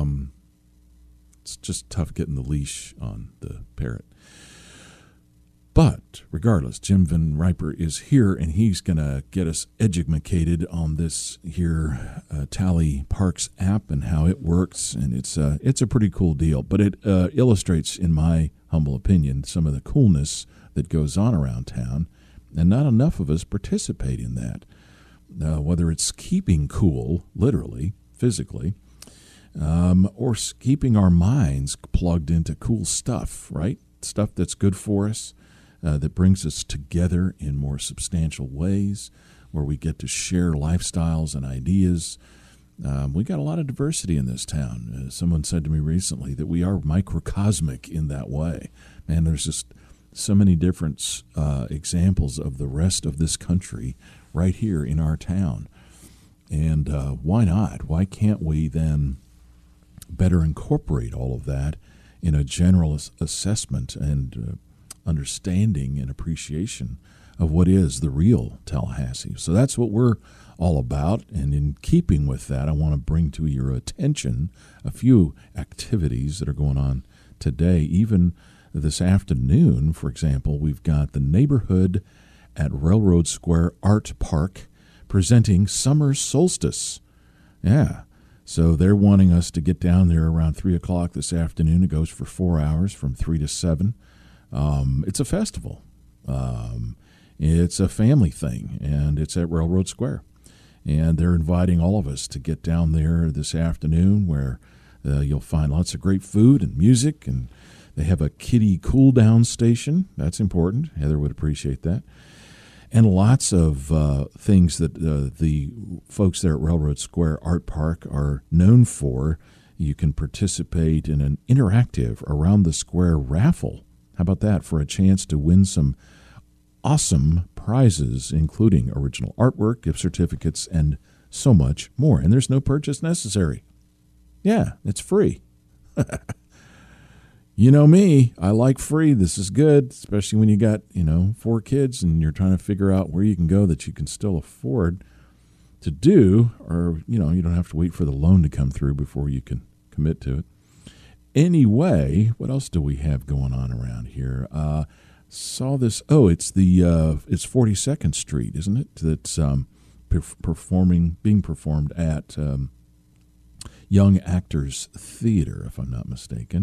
It's just tough getting the leash on the parrot. But regardless, Jim Van Riper is here, and he's going to get us educated on this here Tally Parks app and how it works. And it's a pretty cool deal. But it illustrates, in my humble opinion, some of the coolness that goes on around town. And not enough of us participate in that. Whether it's keeping cool, literally, physically, or keeping our minds plugged into cool stuff, right? Stuff that's good for us, that brings us together in more substantial ways, where we get to share lifestyles and ideas. We got a lot of diversity in this town. Someone said to me recently that we are microcosmic in that way. Man, there's just so many different examples of the rest of this country right here in our town. And why not? Why can't we then better incorporate all of that in a general assessment and understanding and appreciation of what is the real Tallahassee? So that's what we're all about. And in keeping with that, I want to bring to your attention a few activities that are going on today. Even this afternoon, for example, we've got the neighborhood at Railroad Square Art Park presenting Summer Solstice. Yeah. So they're wanting us to get down there around 3 o'clock this afternoon. It goes for 4 hours from 3 to 7. It's a festival. It's a family thing, and it's at Railroad Square. And they're inviting all of us to get down there this afternoon, where you'll find lots of great food and music, and they have a kiddie cool-down station. That's important. Heather would appreciate that. And lots of things that the folks there at Railroad Square Art Park are known for. You can participate in an interactive Around the Square raffle. How about that, for a chance to win some awesome prizes, including original artwork, gift certificates, and so much more. And there's no purchase necessary. Yeah, it's free. You know me, I like free. This is good, especially when you got, 4 kids and you're trying to figure out where you can go that you can still afford to do, or, you don't have to wait for the loan to come through before you can commit to it. Anyway, what else do we have going on around here? Saw this. Oh, it's it's 42nd Street, isn't it? That's being performed at Young Actors Theater, if I'm not mistaken.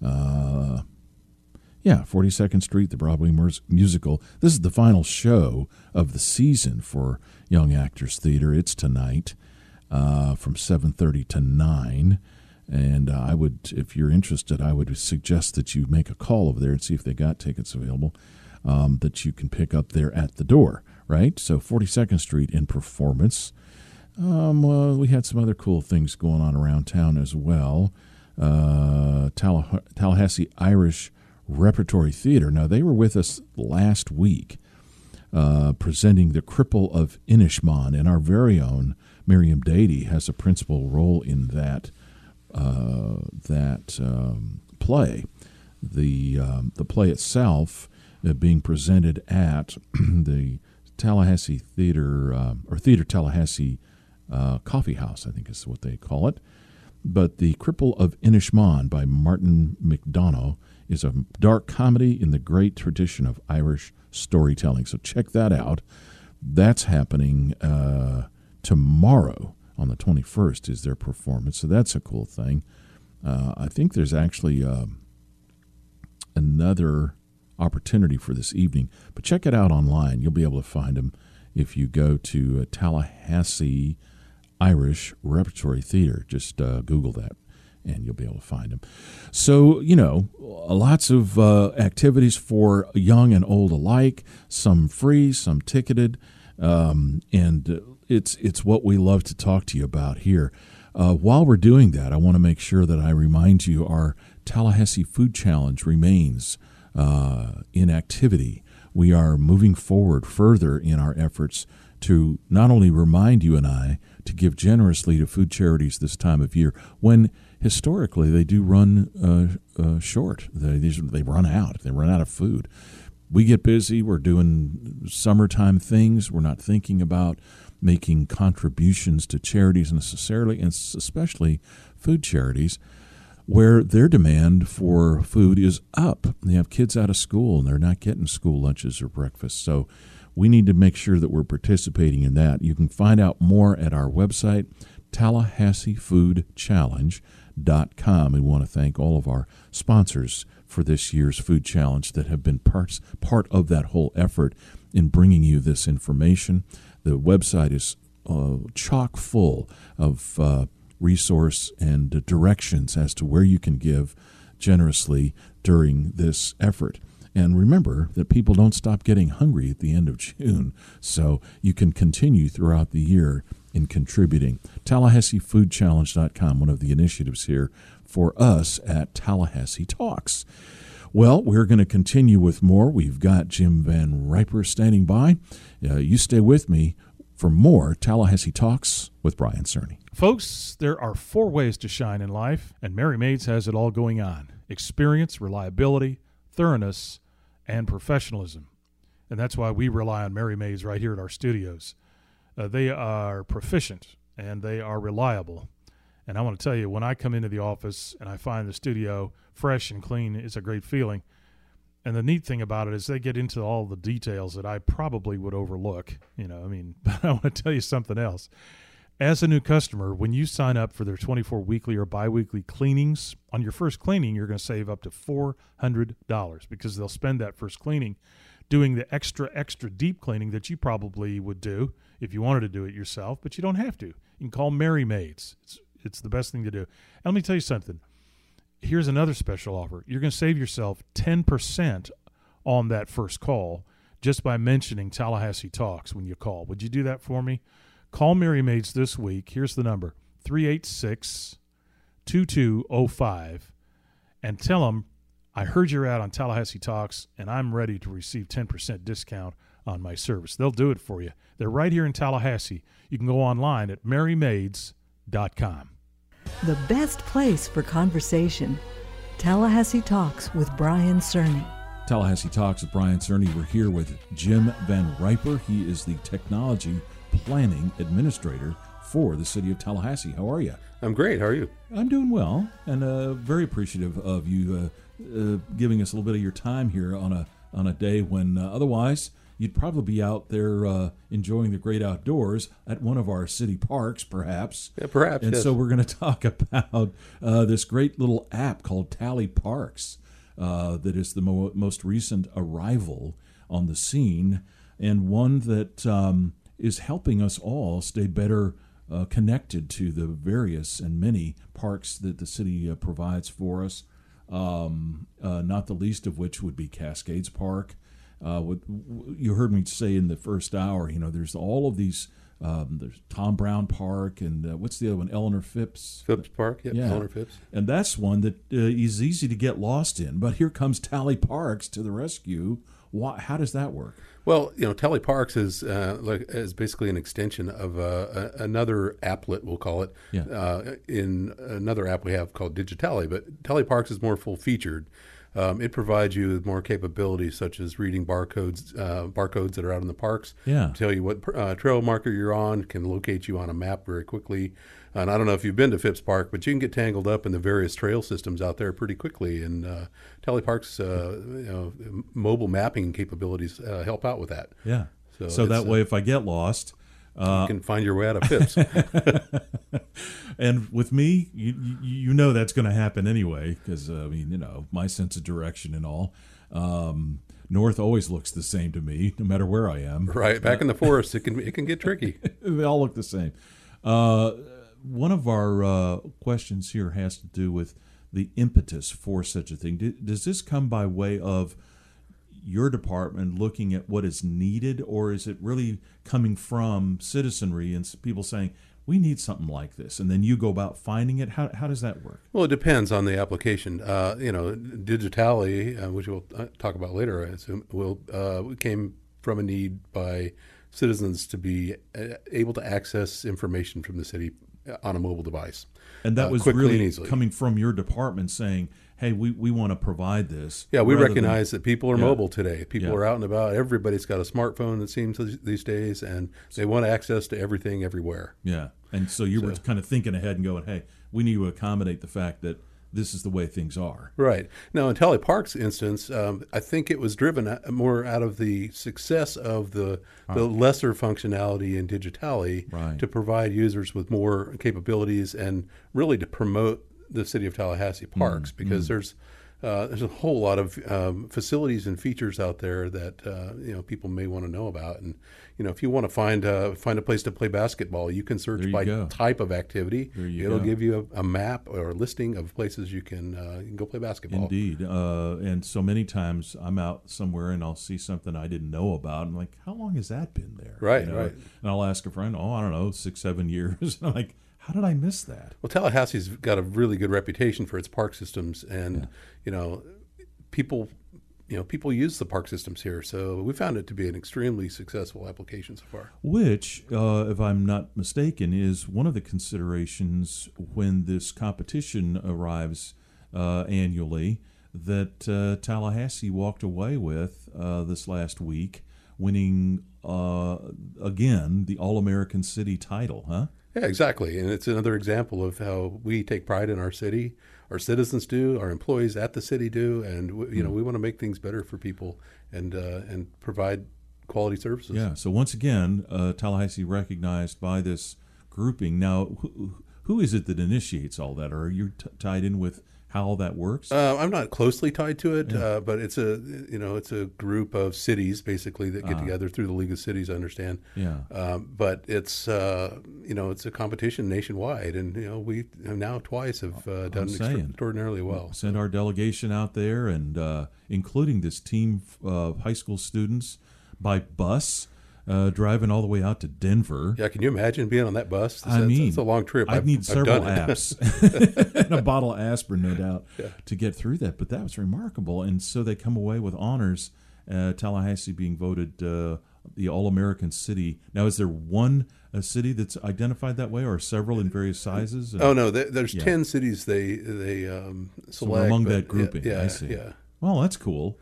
42nd Street, the Broadway musical. This is the final show of the season for Young Actors Theater. It's tonight from 7:30 to 9. And I would, if you're interested, I would suggest that you make a call over there and see if they got tickets available that you can pick up there at the door, right? So 42nd Street in performance. We had some other cool things going on around town as well. Tallahassee Irish Repertory Theater. Now, they were with us last week presenting The Cripple of Inishmaan, and our very own Miriam Dady has a principal role in that play. The play itself being presented at the Tallahassee Theater, or Theater Tallahassee Coffee House, I think is what they call it. But The Cripple of Inishmaan by Martin McDonough is a dark comedy in the great tradition of Irish storytelling. So check that out. That's happening tomorrow on the 21st is their performance. So that's a cool thing. I think there's actually another opportunity for this evening. But check it out online. You'll be able to find them if you go to Tallahassee Irish Repertory Theater. Just Google that, and you'll be able to find them. So, lots of activities for young and old alike, some free, some ticketed, and it's what we love to talk to you about here. While we're doing that, I want to make sure that I remind you our Tallahassee Food Challenge remains in activity. We are moving forward further in our efforts to not only remind you and I to give generously to food charities this time of year, when historically they do run short. They run out. They run out of food. We get busy. We're doing summertime things. We're not thinking about making contributions to charities necessarily, and especially food charities. where their demand for food is up. They have kids out of school and they're not getting school lunches or breakfast. So we need to make sure that we're participating in that. You can find out more at our website, TallahasseeFoodChallenge.com. We want to thank all of our sponsors for this year's food challenge that have been part of that whole effort in bringing you this information. The website is chock full of resource and directions as to where you can give generously during this effort. And remember that people don't stop getting hungry at the end of June, so you can continue throughout the year in contributing. TallahasseeFoodChallenge.com, one of the initiatives here for us at Tallahassee Talks. Well, we're going to continue with more. We've got Jim Van Riper standing by. You stay with me for more Tallahassee Talks with Brian Cerny. Folks, there are 4 ways to shine in life, and Mary Maids has it all going on. Experience, reliability, thoroughness, and professionalism. And that's why we rely on Mary Maids right here at our studios. They are proficient, and they are reliable. And I want to tell you, when I come into the office and I find the studio fresh and clean, it's a great feeling. And the neat thing about it is they get into all the details that I probably would overlook. But I want to tell you something else. As a new customer, when you sign up for their 24 weekly or biweekly cleanings, on your first cleaning, you're going to save up to $400 because they'll spend that first cleaning doing the extra deep cleaning that you probably would do if you wanted to do it yourself, but you don't have to. You can call Mary Maids. It's the best thing to do. And let me tell you something. Here's another special offer. You're going to save yourself 10% on that first call just by mentioning Tallahassee Talks when you call. Would you do that for me? Call Mary Maids this week. Here's the number, 386-2205, and tell them, I heard you're out on Tallahassee Talks, and I'm ready to receive 10% discount on my service. They'll do it for you. They're right here in Tallahassee. You can go online at marymaids.com. The best place for conversation. Tallahassee Talks with Brian Cerny. Tallahassee Talks with Brian Cerny. We're here with Jim Van Riper. He is the Technology Planning Administrator for the city of Tallahassee. How are you? I'm great. How are you? I'm doing well, and very appreciative of you giving us a little bit of your time here on a day when otherwise you'd probably be out there enjoying the great outdoors at one of our city parks, perhaps. Yeah, perhaps. And yes. so we're going to talk about this great little app called Tally Parks that is the most recent arrival on the scene, and one that is helping us all stay better connected to the various and many parks that the city provides for us, not the least of which would be Cascades Park. You heard me say in the first hour, there's all of these, there's Tom Brown Park, and what's the other one, Eleanor Phipps? Phipps Park, yep, yeah. Eleanor Phipps. And that's one that is easy to get lost in, but here comes Tally Parks to the rescue. How does that work? Well, Tally Parks is basically an extension of another applet, we'll call it. Yeah. In another app we have called Digitally, but Tally Parks is more full-featured. It provides you with more capabilities, such as reading barcodes that are out in the parks. Yeah. Tell you what trail marker you're on, can locate you on a map very quickly. And I don't know if you've been to Phipps Park, but you can get tangled up in the various trail systems out there pretty quickly. And Tally Parks' mobile mapping capabilities help out with that. Yeah. So that way, if I get lost, you can find your way out of Phipps. And with me, you know that's going to happen anyway, because my sense of direction and all. North always looks the same to me, no matter where I am. Right, back in the forest, it can get tricky. They all look the same. One of our questions here has to do with the impetus for such a thing. Does this come by way of your department looking at what is needed, or is it really coming from citizenry and people saying, we need something like this, and then you go about finding it? How does that work? Well, it depends on the application. Digitally, which we'll talk about later, I assume, came from a need by citizens to be able to access information from the city on a mobile device. And that was really coming from your department saying, hey, we want to provide this. Yeah, we recognize that people are mobile today. People are out and about. Everybody's got a smartphone, it seems, these days, and they want access to everything everywhere. Yeah, and so you were kind of thinking ahead and going, hey, we need to accommodate the fact that this is the way things are. Right. Now, in Tally Park's instance, I think it was driven more out of the success of the lesser functionality in Digitally Right. to provide users with more capabilities and really to promote the city of Tallahassee parks, because there's a whole lot of facilities and features out there that people may want to know about. And if you want to find a place to play basketball, you can search by type of activity. It'll give you a map or a listing of places you can go play basketball. Indeed. And so many times I'm out somewhere and I'll see something I didn't know about. I'm like, how long has that been there? Right, right. And I'll ask a friend, I don't know, 6-7 years. I'm like, how did I miss that? Well, Tallahassee's got a really good reputation for its park systems, and people use the park systems here. So we found it to be an extremely successful application so far. Which, if I'm not mistaken, is one of the considerations when this competition arrives annually that Tallahassee walked away with this last week, winning again the All-American City title, huh? Yeah, exactly. And it's another example of how we take pride in our city, our citizens do, our employees at the city do, and we want to make things better for people and provide quality services. Yeah. So once again, Tallahassee recognized by this grouping. Now, who is it that initiates all that? Or are you tied in with how all that works? I'm not closely tied to it, but it's a group of cities basically that get together through the League of Cities, I understand. Yeah. But it's it's a competition nationwide, and we now twice have done extraordinarily well. Send our delegation out there, and including this team of high school students by bus. Driving all the way out to Denver. Yeah, can you imagine being on that bus? It's a long trip. I'd need several apps and a bottle of aspirin, no doubt, to get through that. But that was remarkable. And so they come away with honors, Tallahassee being voted the All-American City. Now, is there one city that's identified that way, or several in various sizes? Oh, no, there's 10 cities they select. So we're among that grouping, I see. Yeah. Well, that's cool.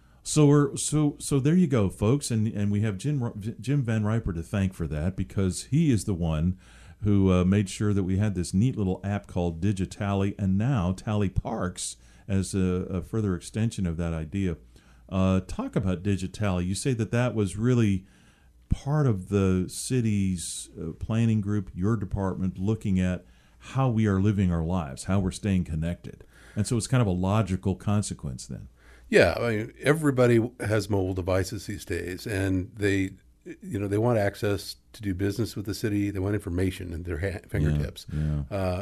So there you go, folks, and we have Jim Van Riper to thank for that, because he is the one who made sure that we had this neat little app called Digitally, and now Tally Parks as a further extension of that idea. Talk about Digitally. You say that was really part of the city's planning group, your department, looking at how we are living our lives, how we're staying connected, and so it's kind of a logical consequence then. Yeah, I mean, everybody has mobile devices these days, and they want access to do business with the city. They want information in their fingertips. Yeah.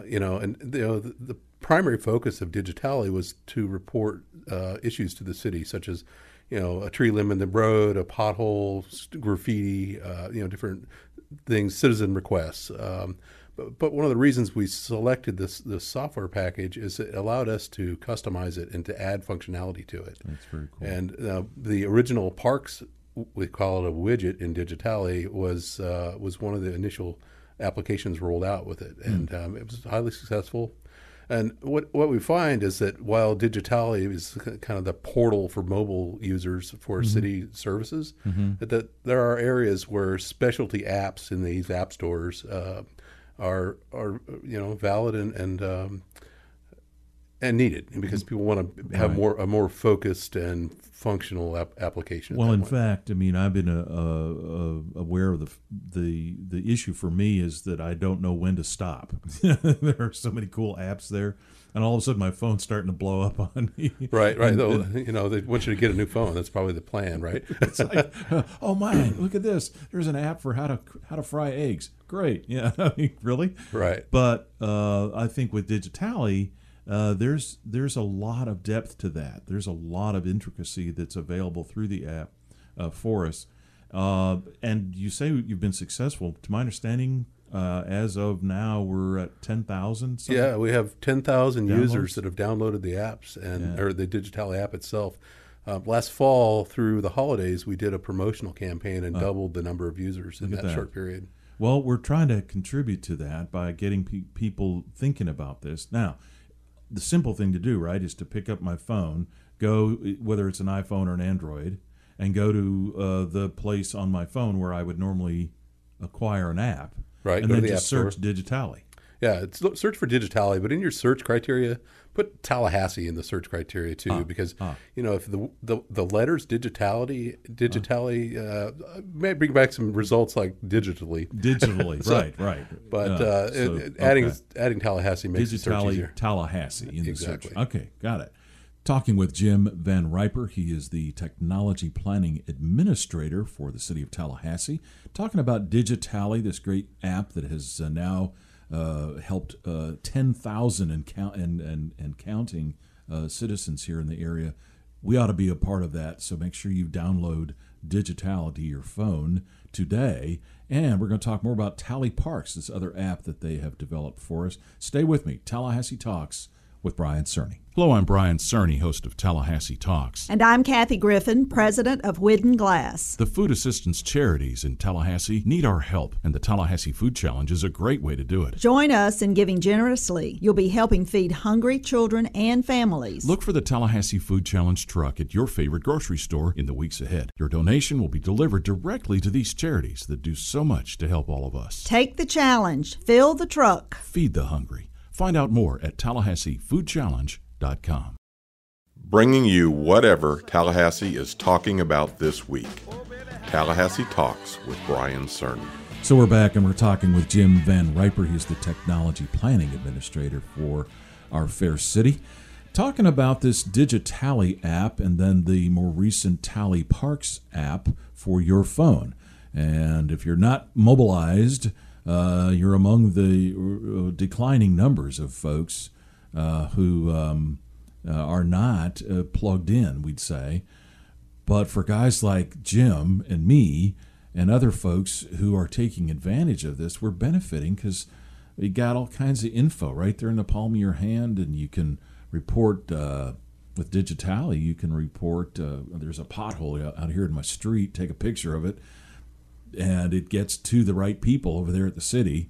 The primary focus of Digitally was to report issues to the city, such as a tree limb in the road, a pothole, graffiti, different things, citizen requests. But one of the reasons we selected this software package is it allowed us to customize it and to add functionality to it. That's very cool. And the original Parks, we call it a widget in Digitally, was one of the initial applications rolled out with it, and it was highly successful. And what we find is that while Digitally is kind of the portal for mobile users for city services, that there are areas where specialty apps in these app stores are valid and needed, because people want to have a more focused and functional application. Well, in fact, I mean, I've been aware of the issue for me is that I don't know when to stop. There are so many cool apps there, and all of a sudden my phone's starting to blow up on me. Right. They want you to get a new phone. That's probably the plan, right? It's like, oh my, look at this. There's an app for how to fry eggs. Great. Yeah. I mean, really? Right. But I think with Digitally, there's a lot of depth to that. There's a lot of intricacy that's available through the app for us. And you say you've been successful. To my understanding, as of now, we're at 10,000. Yeah, we have 10,000 users that have downloaded the apps or the Digitally app itself. Last fall, through the holidays, we did a promotional campaign and doubled the number of users in that short period. Well, we're trying to contribute to that by getting people thinking about this. Now, the simple thing to do, right, is to pick up my phone, go, whether it's an iPhone or an Android, and go to the place on my phone where I would normally acquire an app, right? And then just search Digitally. Yeah, search for Digitali, but in your search criteria, put Tallahassee in the search criteria too, because if the letters Digitali may bring back some results like digitally, right. But adding Tallahassee makes the search easier. Tallahassee in exactly. the search. Okay, got it. Talking with Jim Van Riper. He is the Technology Planning Administrator for the City of Tallahassee. Talking about Digitali, this great app that has now helped 10,000 and counting citizens here in the area. We ought to be a part of that, so make sure you download Digitali to your phone today. And we're going to talk more about Tally Parks, this other app that they have developed for us. Stay with me. Tallahassee Talks with Brian Cerny. Hello, I'm Brian Cerny, host of Tallahassee Talks. And I'm Kathy Griffin, president of Widden Glass. The food assistance charities in Tallahassee need our help, and the Tallahassee Food Challenge is a great way to do it. Join us in giving generously. You'll be helping feed hungry children and families. Look for the Tallahassee Food Challenge truck at your favorite grocery store in the weeks ahead. Your donation will be delivered directly to these charities that do so much to help all of us. Take the challenge. Fill the truck. Feed the hungry. Find out more at TallahasseeFoodChallenge.com. Bringing you whatever Tallahassee is talking about this week. Tallahassee Talks with Brian Cerny. So we're back and we're talking with Jim Van Riper. He's the Technology Planning Administrator for our fair city. Talking about this Digitali app and then the more recent Tally Parks app for your phone. And if you're not mobilized, you're among the declining numbers of folks who are not plugged in, we'd say. But for guys like Jim and me and other folks who are taking advantage of this, we're benefiting because we got all kinds of info right there in the palm of your hand, and you can report with Digitali. You can report there's a pothole out here in my street, take a picture of it, and it gets to the right people over there at the city.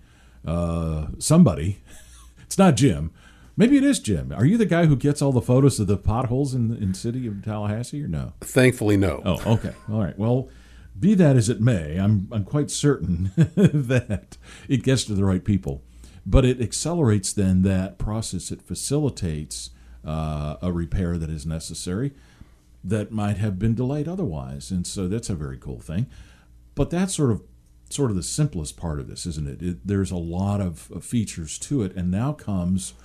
Somebody, it's not Jim. Maybe it is Jim. Are you the guy who gets all the photos of the potholes in the city of Tallahassee, or no? Thankfully, no. Oh, okay. All right. Well, be that as it may, I'm quite certain that it gets to the right people. But it accelerates then that process. It facilitates a repair that is necessary that might have been delayed otherwise. And so that's a very cool thing. But that's sort of the simplest part of this, isn't it? There's a lot of features to it, and now comes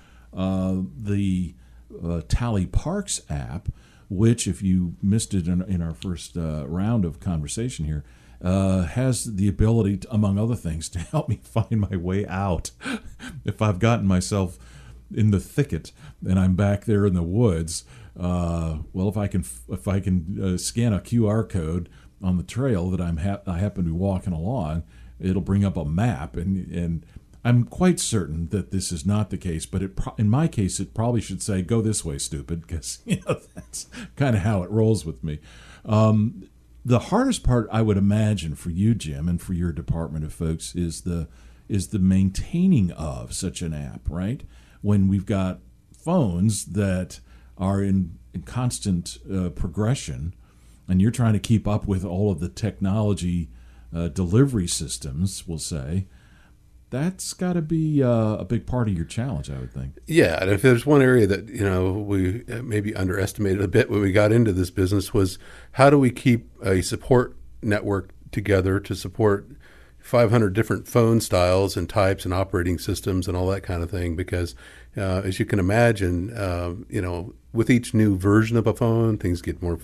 the Tally Parks app, which, if you missed it in our first round of conversation here, has the ability, to, among other things, to help me find my way out if I've gotten myself in the thicket and I'm back there in the woods. Well, if I can scan a QR code on the trail that I happen to be walking along, it'll bring up a map, and I'm quite certain that this is not the case, but in my case, it probably should say, go this way, stupid, because that's kind of how it rolls with me. The hardest part, I would imagine, for you, Jim, and for your department of folks is the maintaining of such an app, right? When we've got phones that are in constant progression, and you're trying to keep up with all of the technology delivery systems, we'll say, that's got to be a big part of your challenge, I would think. Yeah, and if there's one area that we maybe underestimated a bit when we got into this business was how do we keep a support network together to support 500 different phone styles and types and operating systems and all that kind of thing, because as you can imagine, with each new version of a phone, things get more,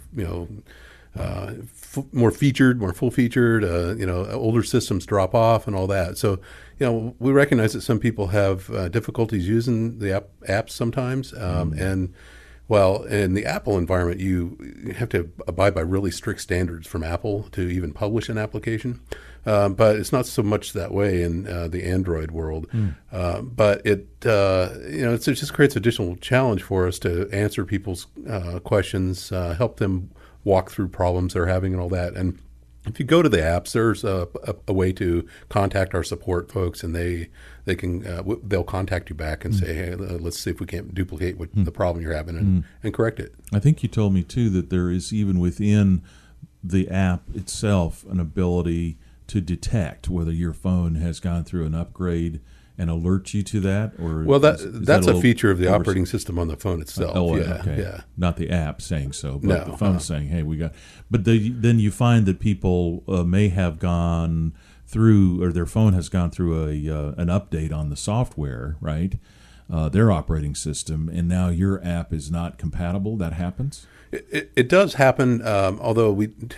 more featured, more full-featured. Older systems drop off and all that. So, we recognize that some people have difficulties using the apps sometimes, and well, in the Apple environment, you have to abide by really strict standards from Apple to even publish an application. But it's not so much that way in the Android world. But it just creates additional challenge for us to answer people's questions, help them walk through problems they're having and all that. And if you go to the apps, there's a way to contact our support folks, and they'll contact you back and say, hey, let's see if we can't duplicate the problem you're having and correct it. I think you told me, too, that there is even within the app itself an ability to detect whether your phone has gone through an upgrade and alert you to that? Or well, that's that a feature of the operating system on the phone itself. Okay. Not the app saying so, but no, the phone saying, "Hey, we got." But then you find that people may have gone through, or their phone has gone through an update on the software, right? Their operating system, and now your app is not compatible. That happens. It does happen, although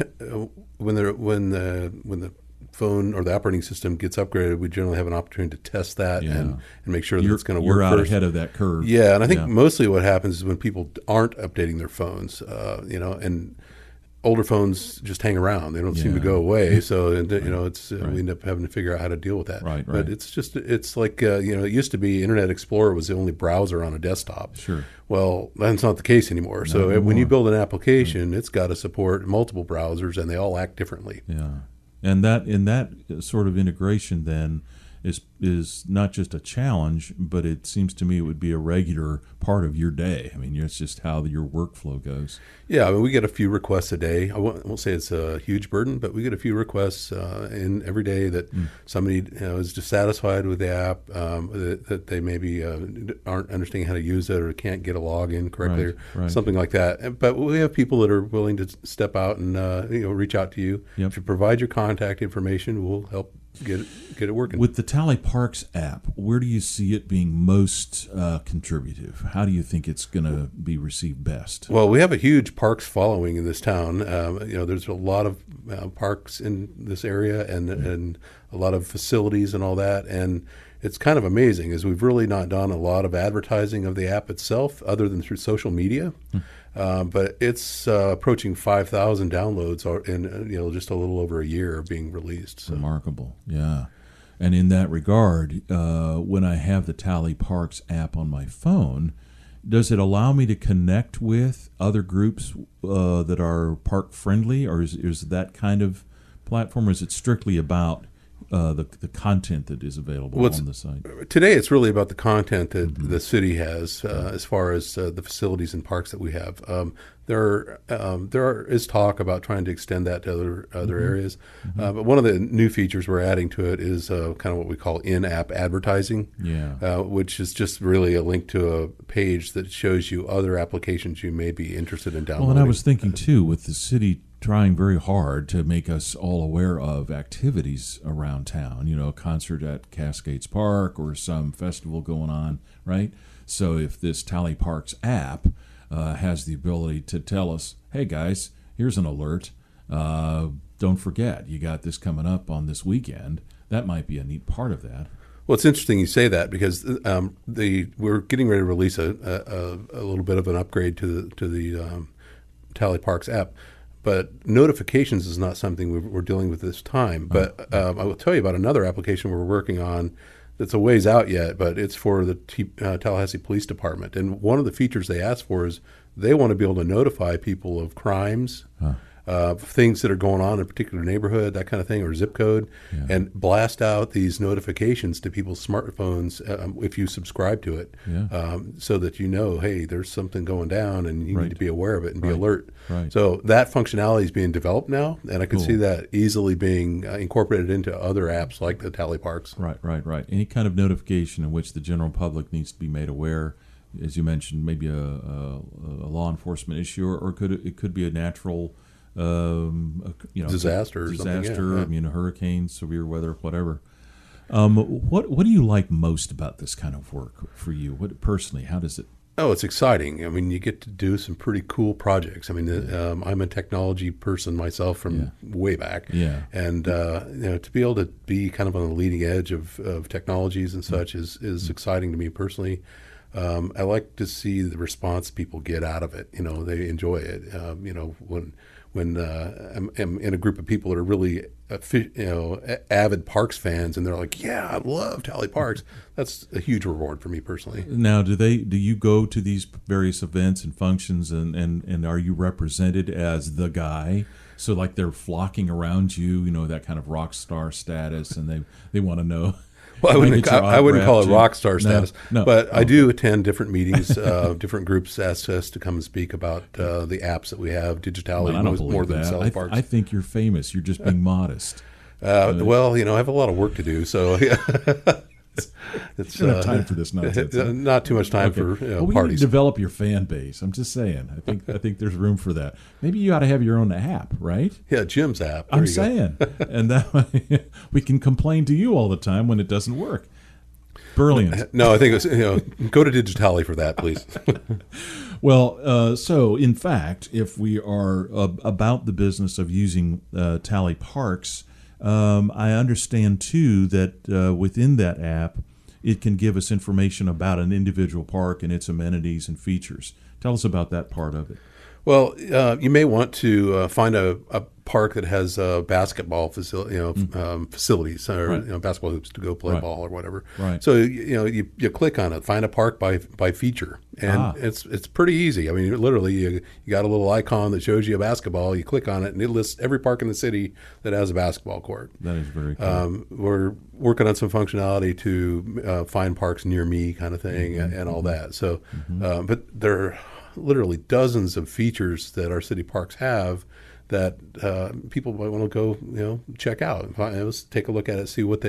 when the phone or the operating system gets upgraded, we generally have an opportunity to test that and make sure that it's going to work. You're out first. ahead of that curve. Yeah, and I think mostly what happens is when people aren't updating their phones, and older phones just hang around; they don't seem to go away. So it's we end up having to figure out how to deal with that. Right. But it's like it used to be Internet Explorer was the only browser on a desktop. Sure. Well, that's not the case anymore. So when you build an application, it's got to support multiple browsers, and they all act differently. Yeah. And that sort of integration then is not just a challenge, but it seems to me it would be a regular part of your day. I mean, it's just how your workflow goes. Yeah, I mean, we get a few requests a day. I won't say it's a huge burden, but we get a few requests in every day that somebody is dissatisfied with the app, that they maybe aren't understanding how to use it or can't get a login correctly or something like that. But we have people that are willing to step out and reach out to you. If you provide your contact information, we'll help get it working. With the Tally Parks app, where do you see it being most contributive? How do you think it's going to be received best? Well, we have a huge parks following in this town. There's a lot of parks in this area and a lot of facilities and all that. And it's kind of amazing is we've really not done a lot of advertising of the app itself other than through social media. But it's approaching 5,000 downloads in just a little over a year of being released. So. Remarkable, yeah. And in that regard, when I have the Tally Parks app on my phone, does it allow me to connect with other groups that are park friendly, or is that kind of platform, or is it strictly about the content that is available on the site? Today, it's really about the content that the city has as far as the facilities and parks that we have. There is talk about trying to extend that to other areas, but one of the new features we're adding to it is kind of what we call in-app advertising, which is just really a link to a page that shows you other applications you may be interested in downloading. Well, and I was thinking too, with the city trying very hard to make us all aware of activities around town, a concert at Cascades Park or some festival going on, right? So if this Tally Parks app has the ability to tell us, hey guys, here's an alert, don't forget, you got this coming up on this weekend, that might be a neat part of that. Well, it's interesting you say that because we're getting ready to release a little bit of an upgrade to the Tally Parks app. But notifications is not something we're dealing with this time. But I will tell you about another application we're working on that's a ways out yet, but it's for the Tallahassee Police Department. And one of the features they ask for is they want to be able to notify people of crimes, things that are going on in a particular neighborhood, that kind of thing, or zip code, and blast out these notifications to people's smartphones if you subscribe to it, so that hey, there's something going down and you need to be aware of it and be alert. Right. So that functionality is being developed now, and I can see that easily being incorporated into other apps like the Tally Parks. Right. Any kind of notification in which the general public needs to be made aware, as you mentioned, maybe a law enforcement issue, or it could be a natural disaster or something, hurricane, severe weather, whatever. What do you like most about this kind of work for you? What personally, how does it? Oh, it's exciting. I mean, you get to do some pretty cool projects. I mean, I'm a technology person myself from way back, and to be able to be kind of on the leading edge of technologies and such is exciting to me personally. I like to see the response people get out of it. They enjoy it. When I'm in a group of people that are really avid Parks fans, and they're like, "Yeah, I love Tally Parks." That's a huge reward for me personally. Now, do you go to these various events and functions, and are you represented as the guy? So like they're flocking around you, that kind of rock star status, and they want to know. Well, I wouldn't call it rock star status, no. But I do attend different meetings. Different groups ask us to come and speak about the apps that we have, digitality, more than Tally Parks. I think you're famous. You're just being modest. Well, I have a lot of work to do, so It's You don't have time for this nonsense. Huh? Not too much time for well, we parties. need to develop your fan base. I'm just saying. I think there's room for that. Maybe you ought to have your own app, right? Yeah, Jim's app. I'm saying, and that way we can complain to you all the time when it doesn't work. Brilliant. No, I think it's, go to Digitali for that, please. Well, so in fact, if we are about the business of using Tally Parks, I understand too that within that app, it can give us information about an individual park and its amenities and features. Tell us about that part of it. Well, you may want to find a park that has basketball facilities or Right. Basketball hoops to go play Right. ball or whatever. Right. So you click on it, find a park by feature, and it's pretty easy. I mean, literally, you got a little icon that shows you a basketball. You click on it, and it lists every park in the city that has a basketball court. That is very cool. We're working on some functionality to find parks near me, kind of thing, and all that. So, but there are literally dozens of features that our city parks have that people might want to go, check out. Let's take a look at it, see what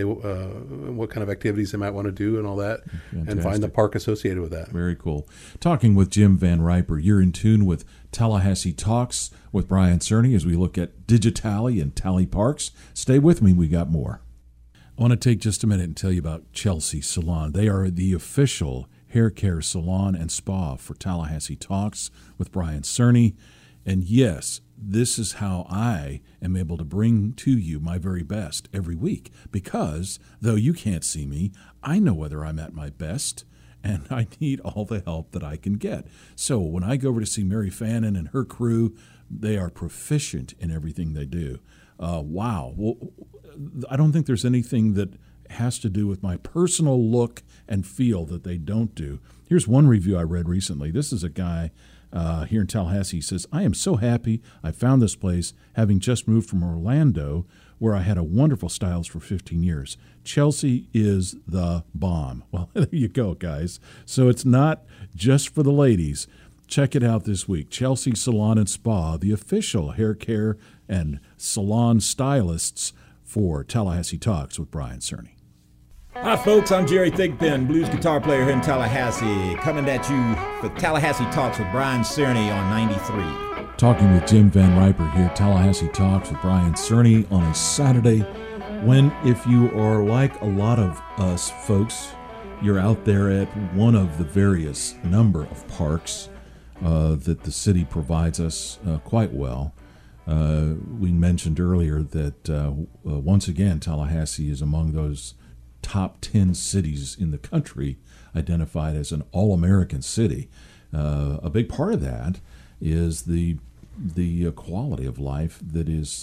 kind of activities they might want to do and all that, and find the park associated with that. Very cool. Talking with Jim Van Riper, you're in tune with Tallahassee Talks with Brian Cerny as we look at Digitali and Tally Parks. Stay with me, we got more. I want to take just a minute and tell you about Chelsea Salon. They are the official hair care salon and spa for Tallahassee Talks with Brian Cerny. And yes, this is how I am able to bring to you my very best every week, because though you can't see me, I know whether I'm at my best, and I need all the help that I can get. So when I go over to see Mary Fannin and her crew, they are proficient in everything they do. Wow. Well, I don't think there's anything that has to do with my personal look and feel that they don't do. Here's one review I read recently. This is a guy here in Tallahassee. He says, "I am so happy I found this place, having just moved from Orlando, where I had a wonderful stylist for 15 years. Chelsea is the bomb." Well, there you go, guys. So it's not just for the ladies. Check it out this week. Chelsea Salon and Spa, the official hair care and salon stylists for Tallahassee Talks with Brian Cerny. Hi folks, I'm Jerry Thigpen, blues guitar player here in Tallahassee, coming at you for Tallahassee Talks with Brian Cerny on 93. Talking with Jim Van Riper here, Tallahassee Talks with Brian Cerny on a Saturday when, if you are like a lot of us folks, you're out there at one of the various number of parks that the city provides us quite well. We mentioned earlier that once again, Tallahassee is among those top 10 cities in the country identified as an all-American city. A big part of that is the quality of life that is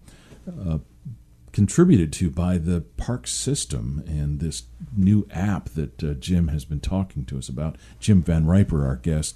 contributed to by the park system and this new app that Jim has been talking to us about. Jim Van Riper, our guest,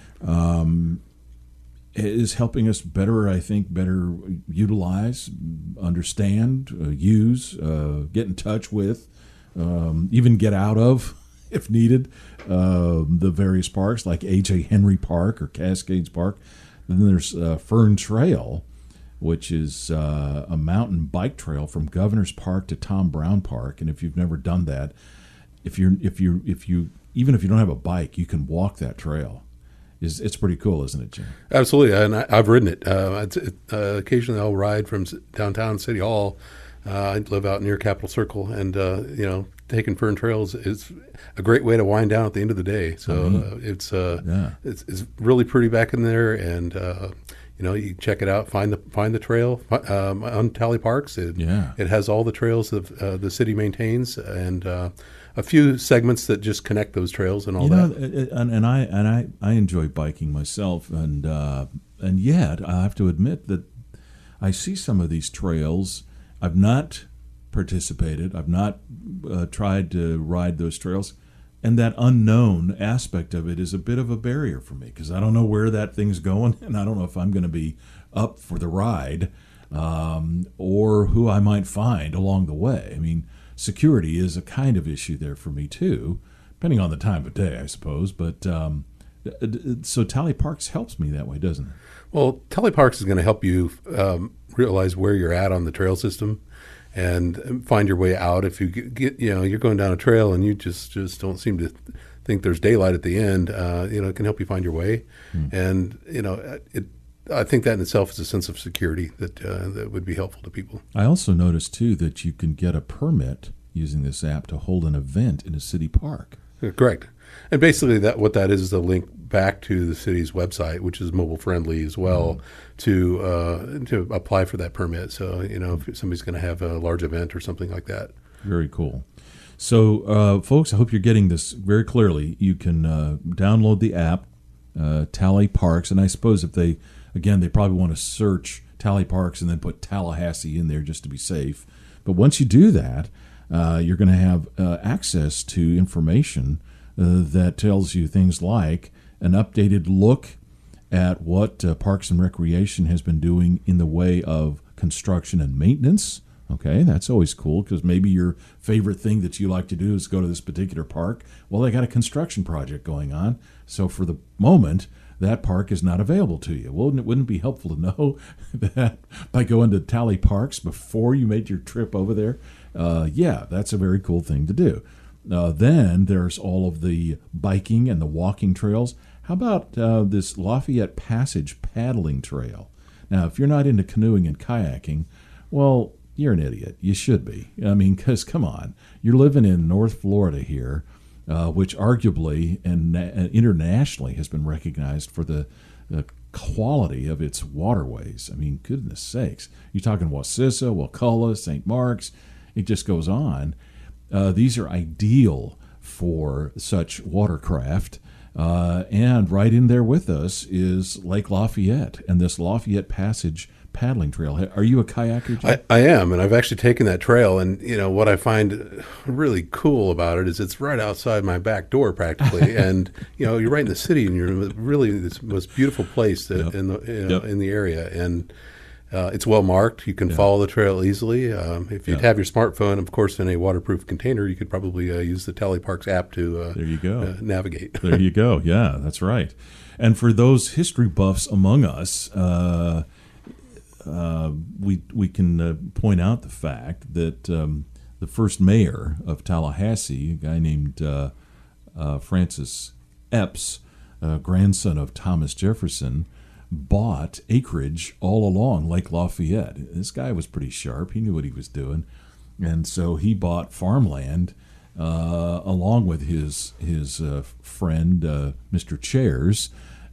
is helping us better utilize, understand, use, get in touch with, even get out of, if needed, the various parks like A.J. Henry Park or Cascades Park. And then there's Fern Trail, which is a mountain bike trail from Governor's Park to Tom Brown Park. And if you've never done that, if you even if you don't have a bike, you can walk that trail. It's pretty cool, isn't it, Jim? Absolutely, and I've ridden it. Occasionally, I'll ride from downtown City Hall. I live out near Capitol Circle, and taking Fern Trails is a great way to wind down at the end of the day. So it's really pretty back in there, and you check it out, find the trail on Tally Parks. It has all the trails that the city maintains, and a few segments that just connect those trails and all that. And I enjoy biking myself, and yet I have to admit that I see some of these trails. I've not participated. I've not tried to ride those trails, and that unknown aspect of it is a bit of a barrier for me because I don't know where that thing's going, and I don't know if I'm going to be up for the ride or who I might find along the way. I mean, security is a kind of issue there for me too, depending on the time of day, I suppose. But so Tally Parks helps me that way, doesn't it? Well, Tally Parks is going to help you realize where you're at on the trail system, and find your way out. If you get you're going down a trail and you just don't seem to think there's daylight at the end, it can help you find your way. And I think that in itself is a sense of security that would be helpful to people. I also noticed too that you can get a permit using this app to hold an event in a city park. Correct. And basically what that is a link back to the city's website, which is mobile friendly as well, to apply for that permit. So, if somebody's going to have a large event or something like that. Very cool. So, folks, I hope you're getting this very clearly. You can download the app, Tally Parks, and I suppose if they probably want to search Tally Parks and then put Tallahassee in there just to be safe. But once you do that, you're going to have access to information that tells you things like an updated look at what Parks and Recreation has been doing in the way of construction and maintenance. Okay, that's always cool because maybe your favorite thing that you like to do is go to this particular park. Well, they got a construction project going on, so for the moment, that park is not available to you. Well, wouldn't it be helpful to know that by going to Tally Parks before you made your trip over there? Yeah, that's a very cool thing to do. Then there's all of the biking and the walking trails. How about this Lafayette Passage paddling trail? Now, if you're not into canoeing and kayaking, well, you're an idiot. You should be. I mean, because come on, you're living in North Florida here, which arguably and internationally has been recognized for the quality of its waterways. I mean, goodness sakes. You're talking Wassissa, Wakulla, St. Mark's. It just goes on. These are ideal for such watercraft. And right in there with us is Lake Lafayette and this Lafayette Passage paddling trail. Are you a kayaker, Jim? I am, and I've actually taken that trail. And what I find really cool about it is it's right outside my back door practically. And you're right in the city, and you're really this most beautiful place in the area. And it's well marked. You can follow the trail easily. If you'd have your smartphone, of course, in a waterproof container, you could probably use the Tally Parks app to there you go. Navigate. There you go. Yeah, that's right. And for those history buffs among us, we can point out the fact that the first mayor of Tallahassee, a guy named Francis Epps, grandson of Thomas Jefferson, bought acreage all along Lake Lafayette. This guy was pretty sharp. He knew what he was doing. And so he bought farmland along with his friend, Mr. Chairs,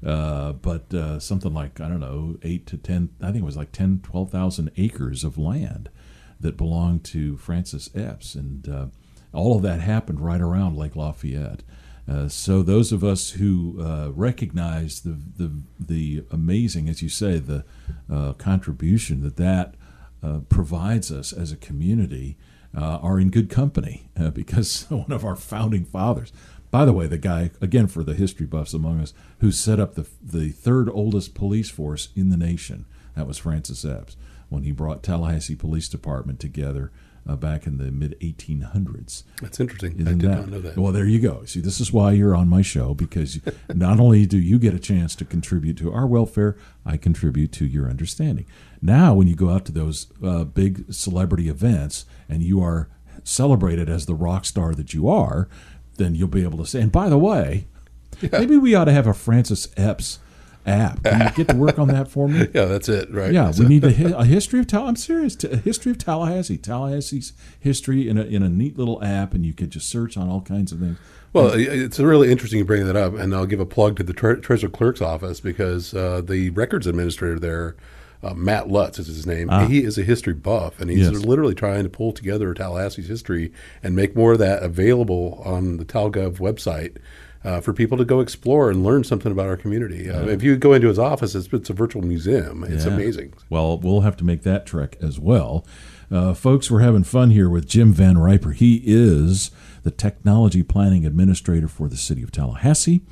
but something like, 8 to 10, I think it was like 12,000 acres of land that belonged to Francis Epps. And all of that happened right around Lake Lafayette. So those of us who recognize the amazing, as you say, the contribution that provides us as a community are in good company because one of our founding fathers, by the way, the guy, again for the history buffs among us, who set up the third oldest police force in the nation, that was Francis Epps, when he brought Tallahassee Police Department together back in the mid-1800s. That's interesting. I did not know that. Well, there you go. See, this is why you're on my show, because not only do you get a chance to contribute to our welfare, I contribute to your understanding. Now, when you go out to those big celebrity events and you are celebrated as the rock star that you are, then you'll be able to say, and by the way, maybe we ought to have a Francis Epps app. Can you get to work on that for me? Yeah, that's it, right? Yeah, we need a history of Tallahassee. I'm serious. A history of Tallahassee. Talahassee's history in a neat little app, and you could just search on all kinds of things. Well, it's really interesting you bring that up, and I'll give a plug to the Treasurer Clerk's office because the records administrator there, Matt Lutz is his name. He is a history buff, and he's literally trying to pull together Tallahassee's history and make more of that available on the TalGov website. For people to go explore and learn something about our community. If you go into his office, it's a virtual museum. It's amazing. Well, we'll have to make that trek as well. Folks, we're having fun here with Jim Van Riper. He is the Technology Planning Administrator for the City of Tallahassee.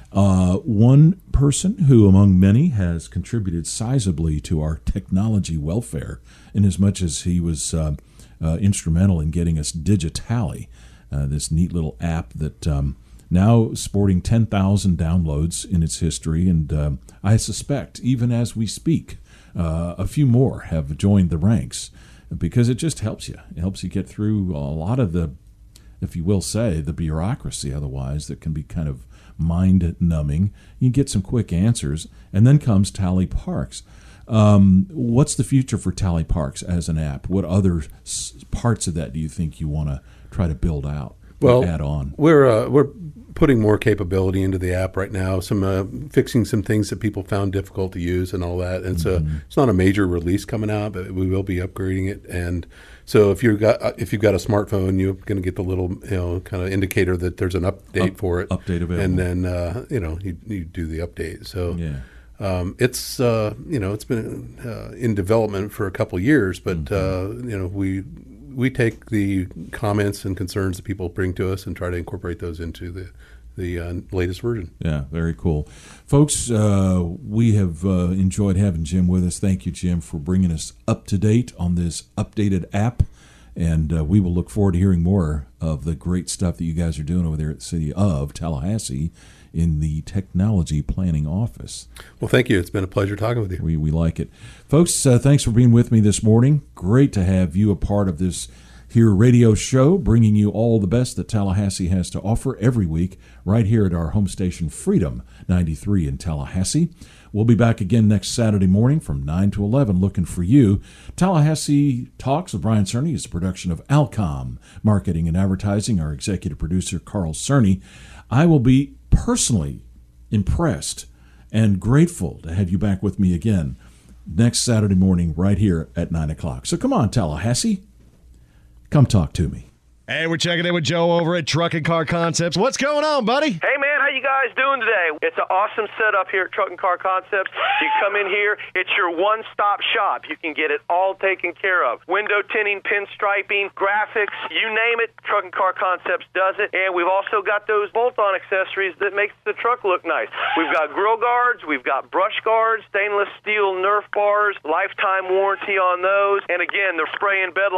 One person who, among many, has contributed sizably to our technology welfare in as much as he was instrumental in getting us Digitally, this neat little app that now sporting 10,000 downloads in its history, and I suspect, even as we speak, a few more have joined the ranks. because it just helps you. It helps you get through a lot of the, if you will say, the bureaucracy otherwise that can be kind of mind-numbing. You get some quick answers, and then comes Tally Parks. What's the future for Tally Parks as an app? What other parts of that do you think you want to try to build out, add on? We're putting more capability into the app right now. Some fixing some things that people found difficult to use and all that. And so it's not a major release coming out, but we will be upgrading it. And so if you've got a smartphone, you're going to get the little kind of indicator that there's an update for it. Update available. And then you do the update. So it's it's been in development for a couple years, but we take the comments and concerns that people bring to us and try to incorporate those into the latest version. Yeah, very cool. Folks, we have enjoyed having Jim with us. Thank you, Jim, for bringing us up to date on this updated app. And we will look forward to hearing more of the great stuff that you guys are doing over there at the City of Tallahassee in the Technology Planning Office. Well, thank you. It's been a pleasure talking with you. We like it. Folks, thanks for being with me this morning. Great to have you a part of this here radio show, bringing you all the best that Tallahassee has to offer every week right here at our home station, Freedom 93 in Tallahassee. We'll be back again next Saturday morning from 9 to 11 looking for you. Tallahassee Talks with Brian Cerny is a production of Alcom Marketing and Advertising. Our executive producer, Carl Cerny. I will be personally impressed and grateful to have you back with me again next Saturday morning right here at 9 o'clock. So come on, Tallahassee. Come talk to me. Hey, we're checking in with Joe over at Truck and Car Concepts. What's going on, buddy? Hey, man, how you guys doing today? It's an awesome setup here at Truck and Car Concepts. You come in here, it's your one-stop shop. You can get it all taken care of. Window tinting, pinstriping, graphics, you name it, Truck and Car Concepts does it. And we've also got those bolt-on accessories that makes the truck look nice. We've got grill guards, we've got brush guards, stainless steel Nerf bars, lifetime warranty on those. And again, the spray and bed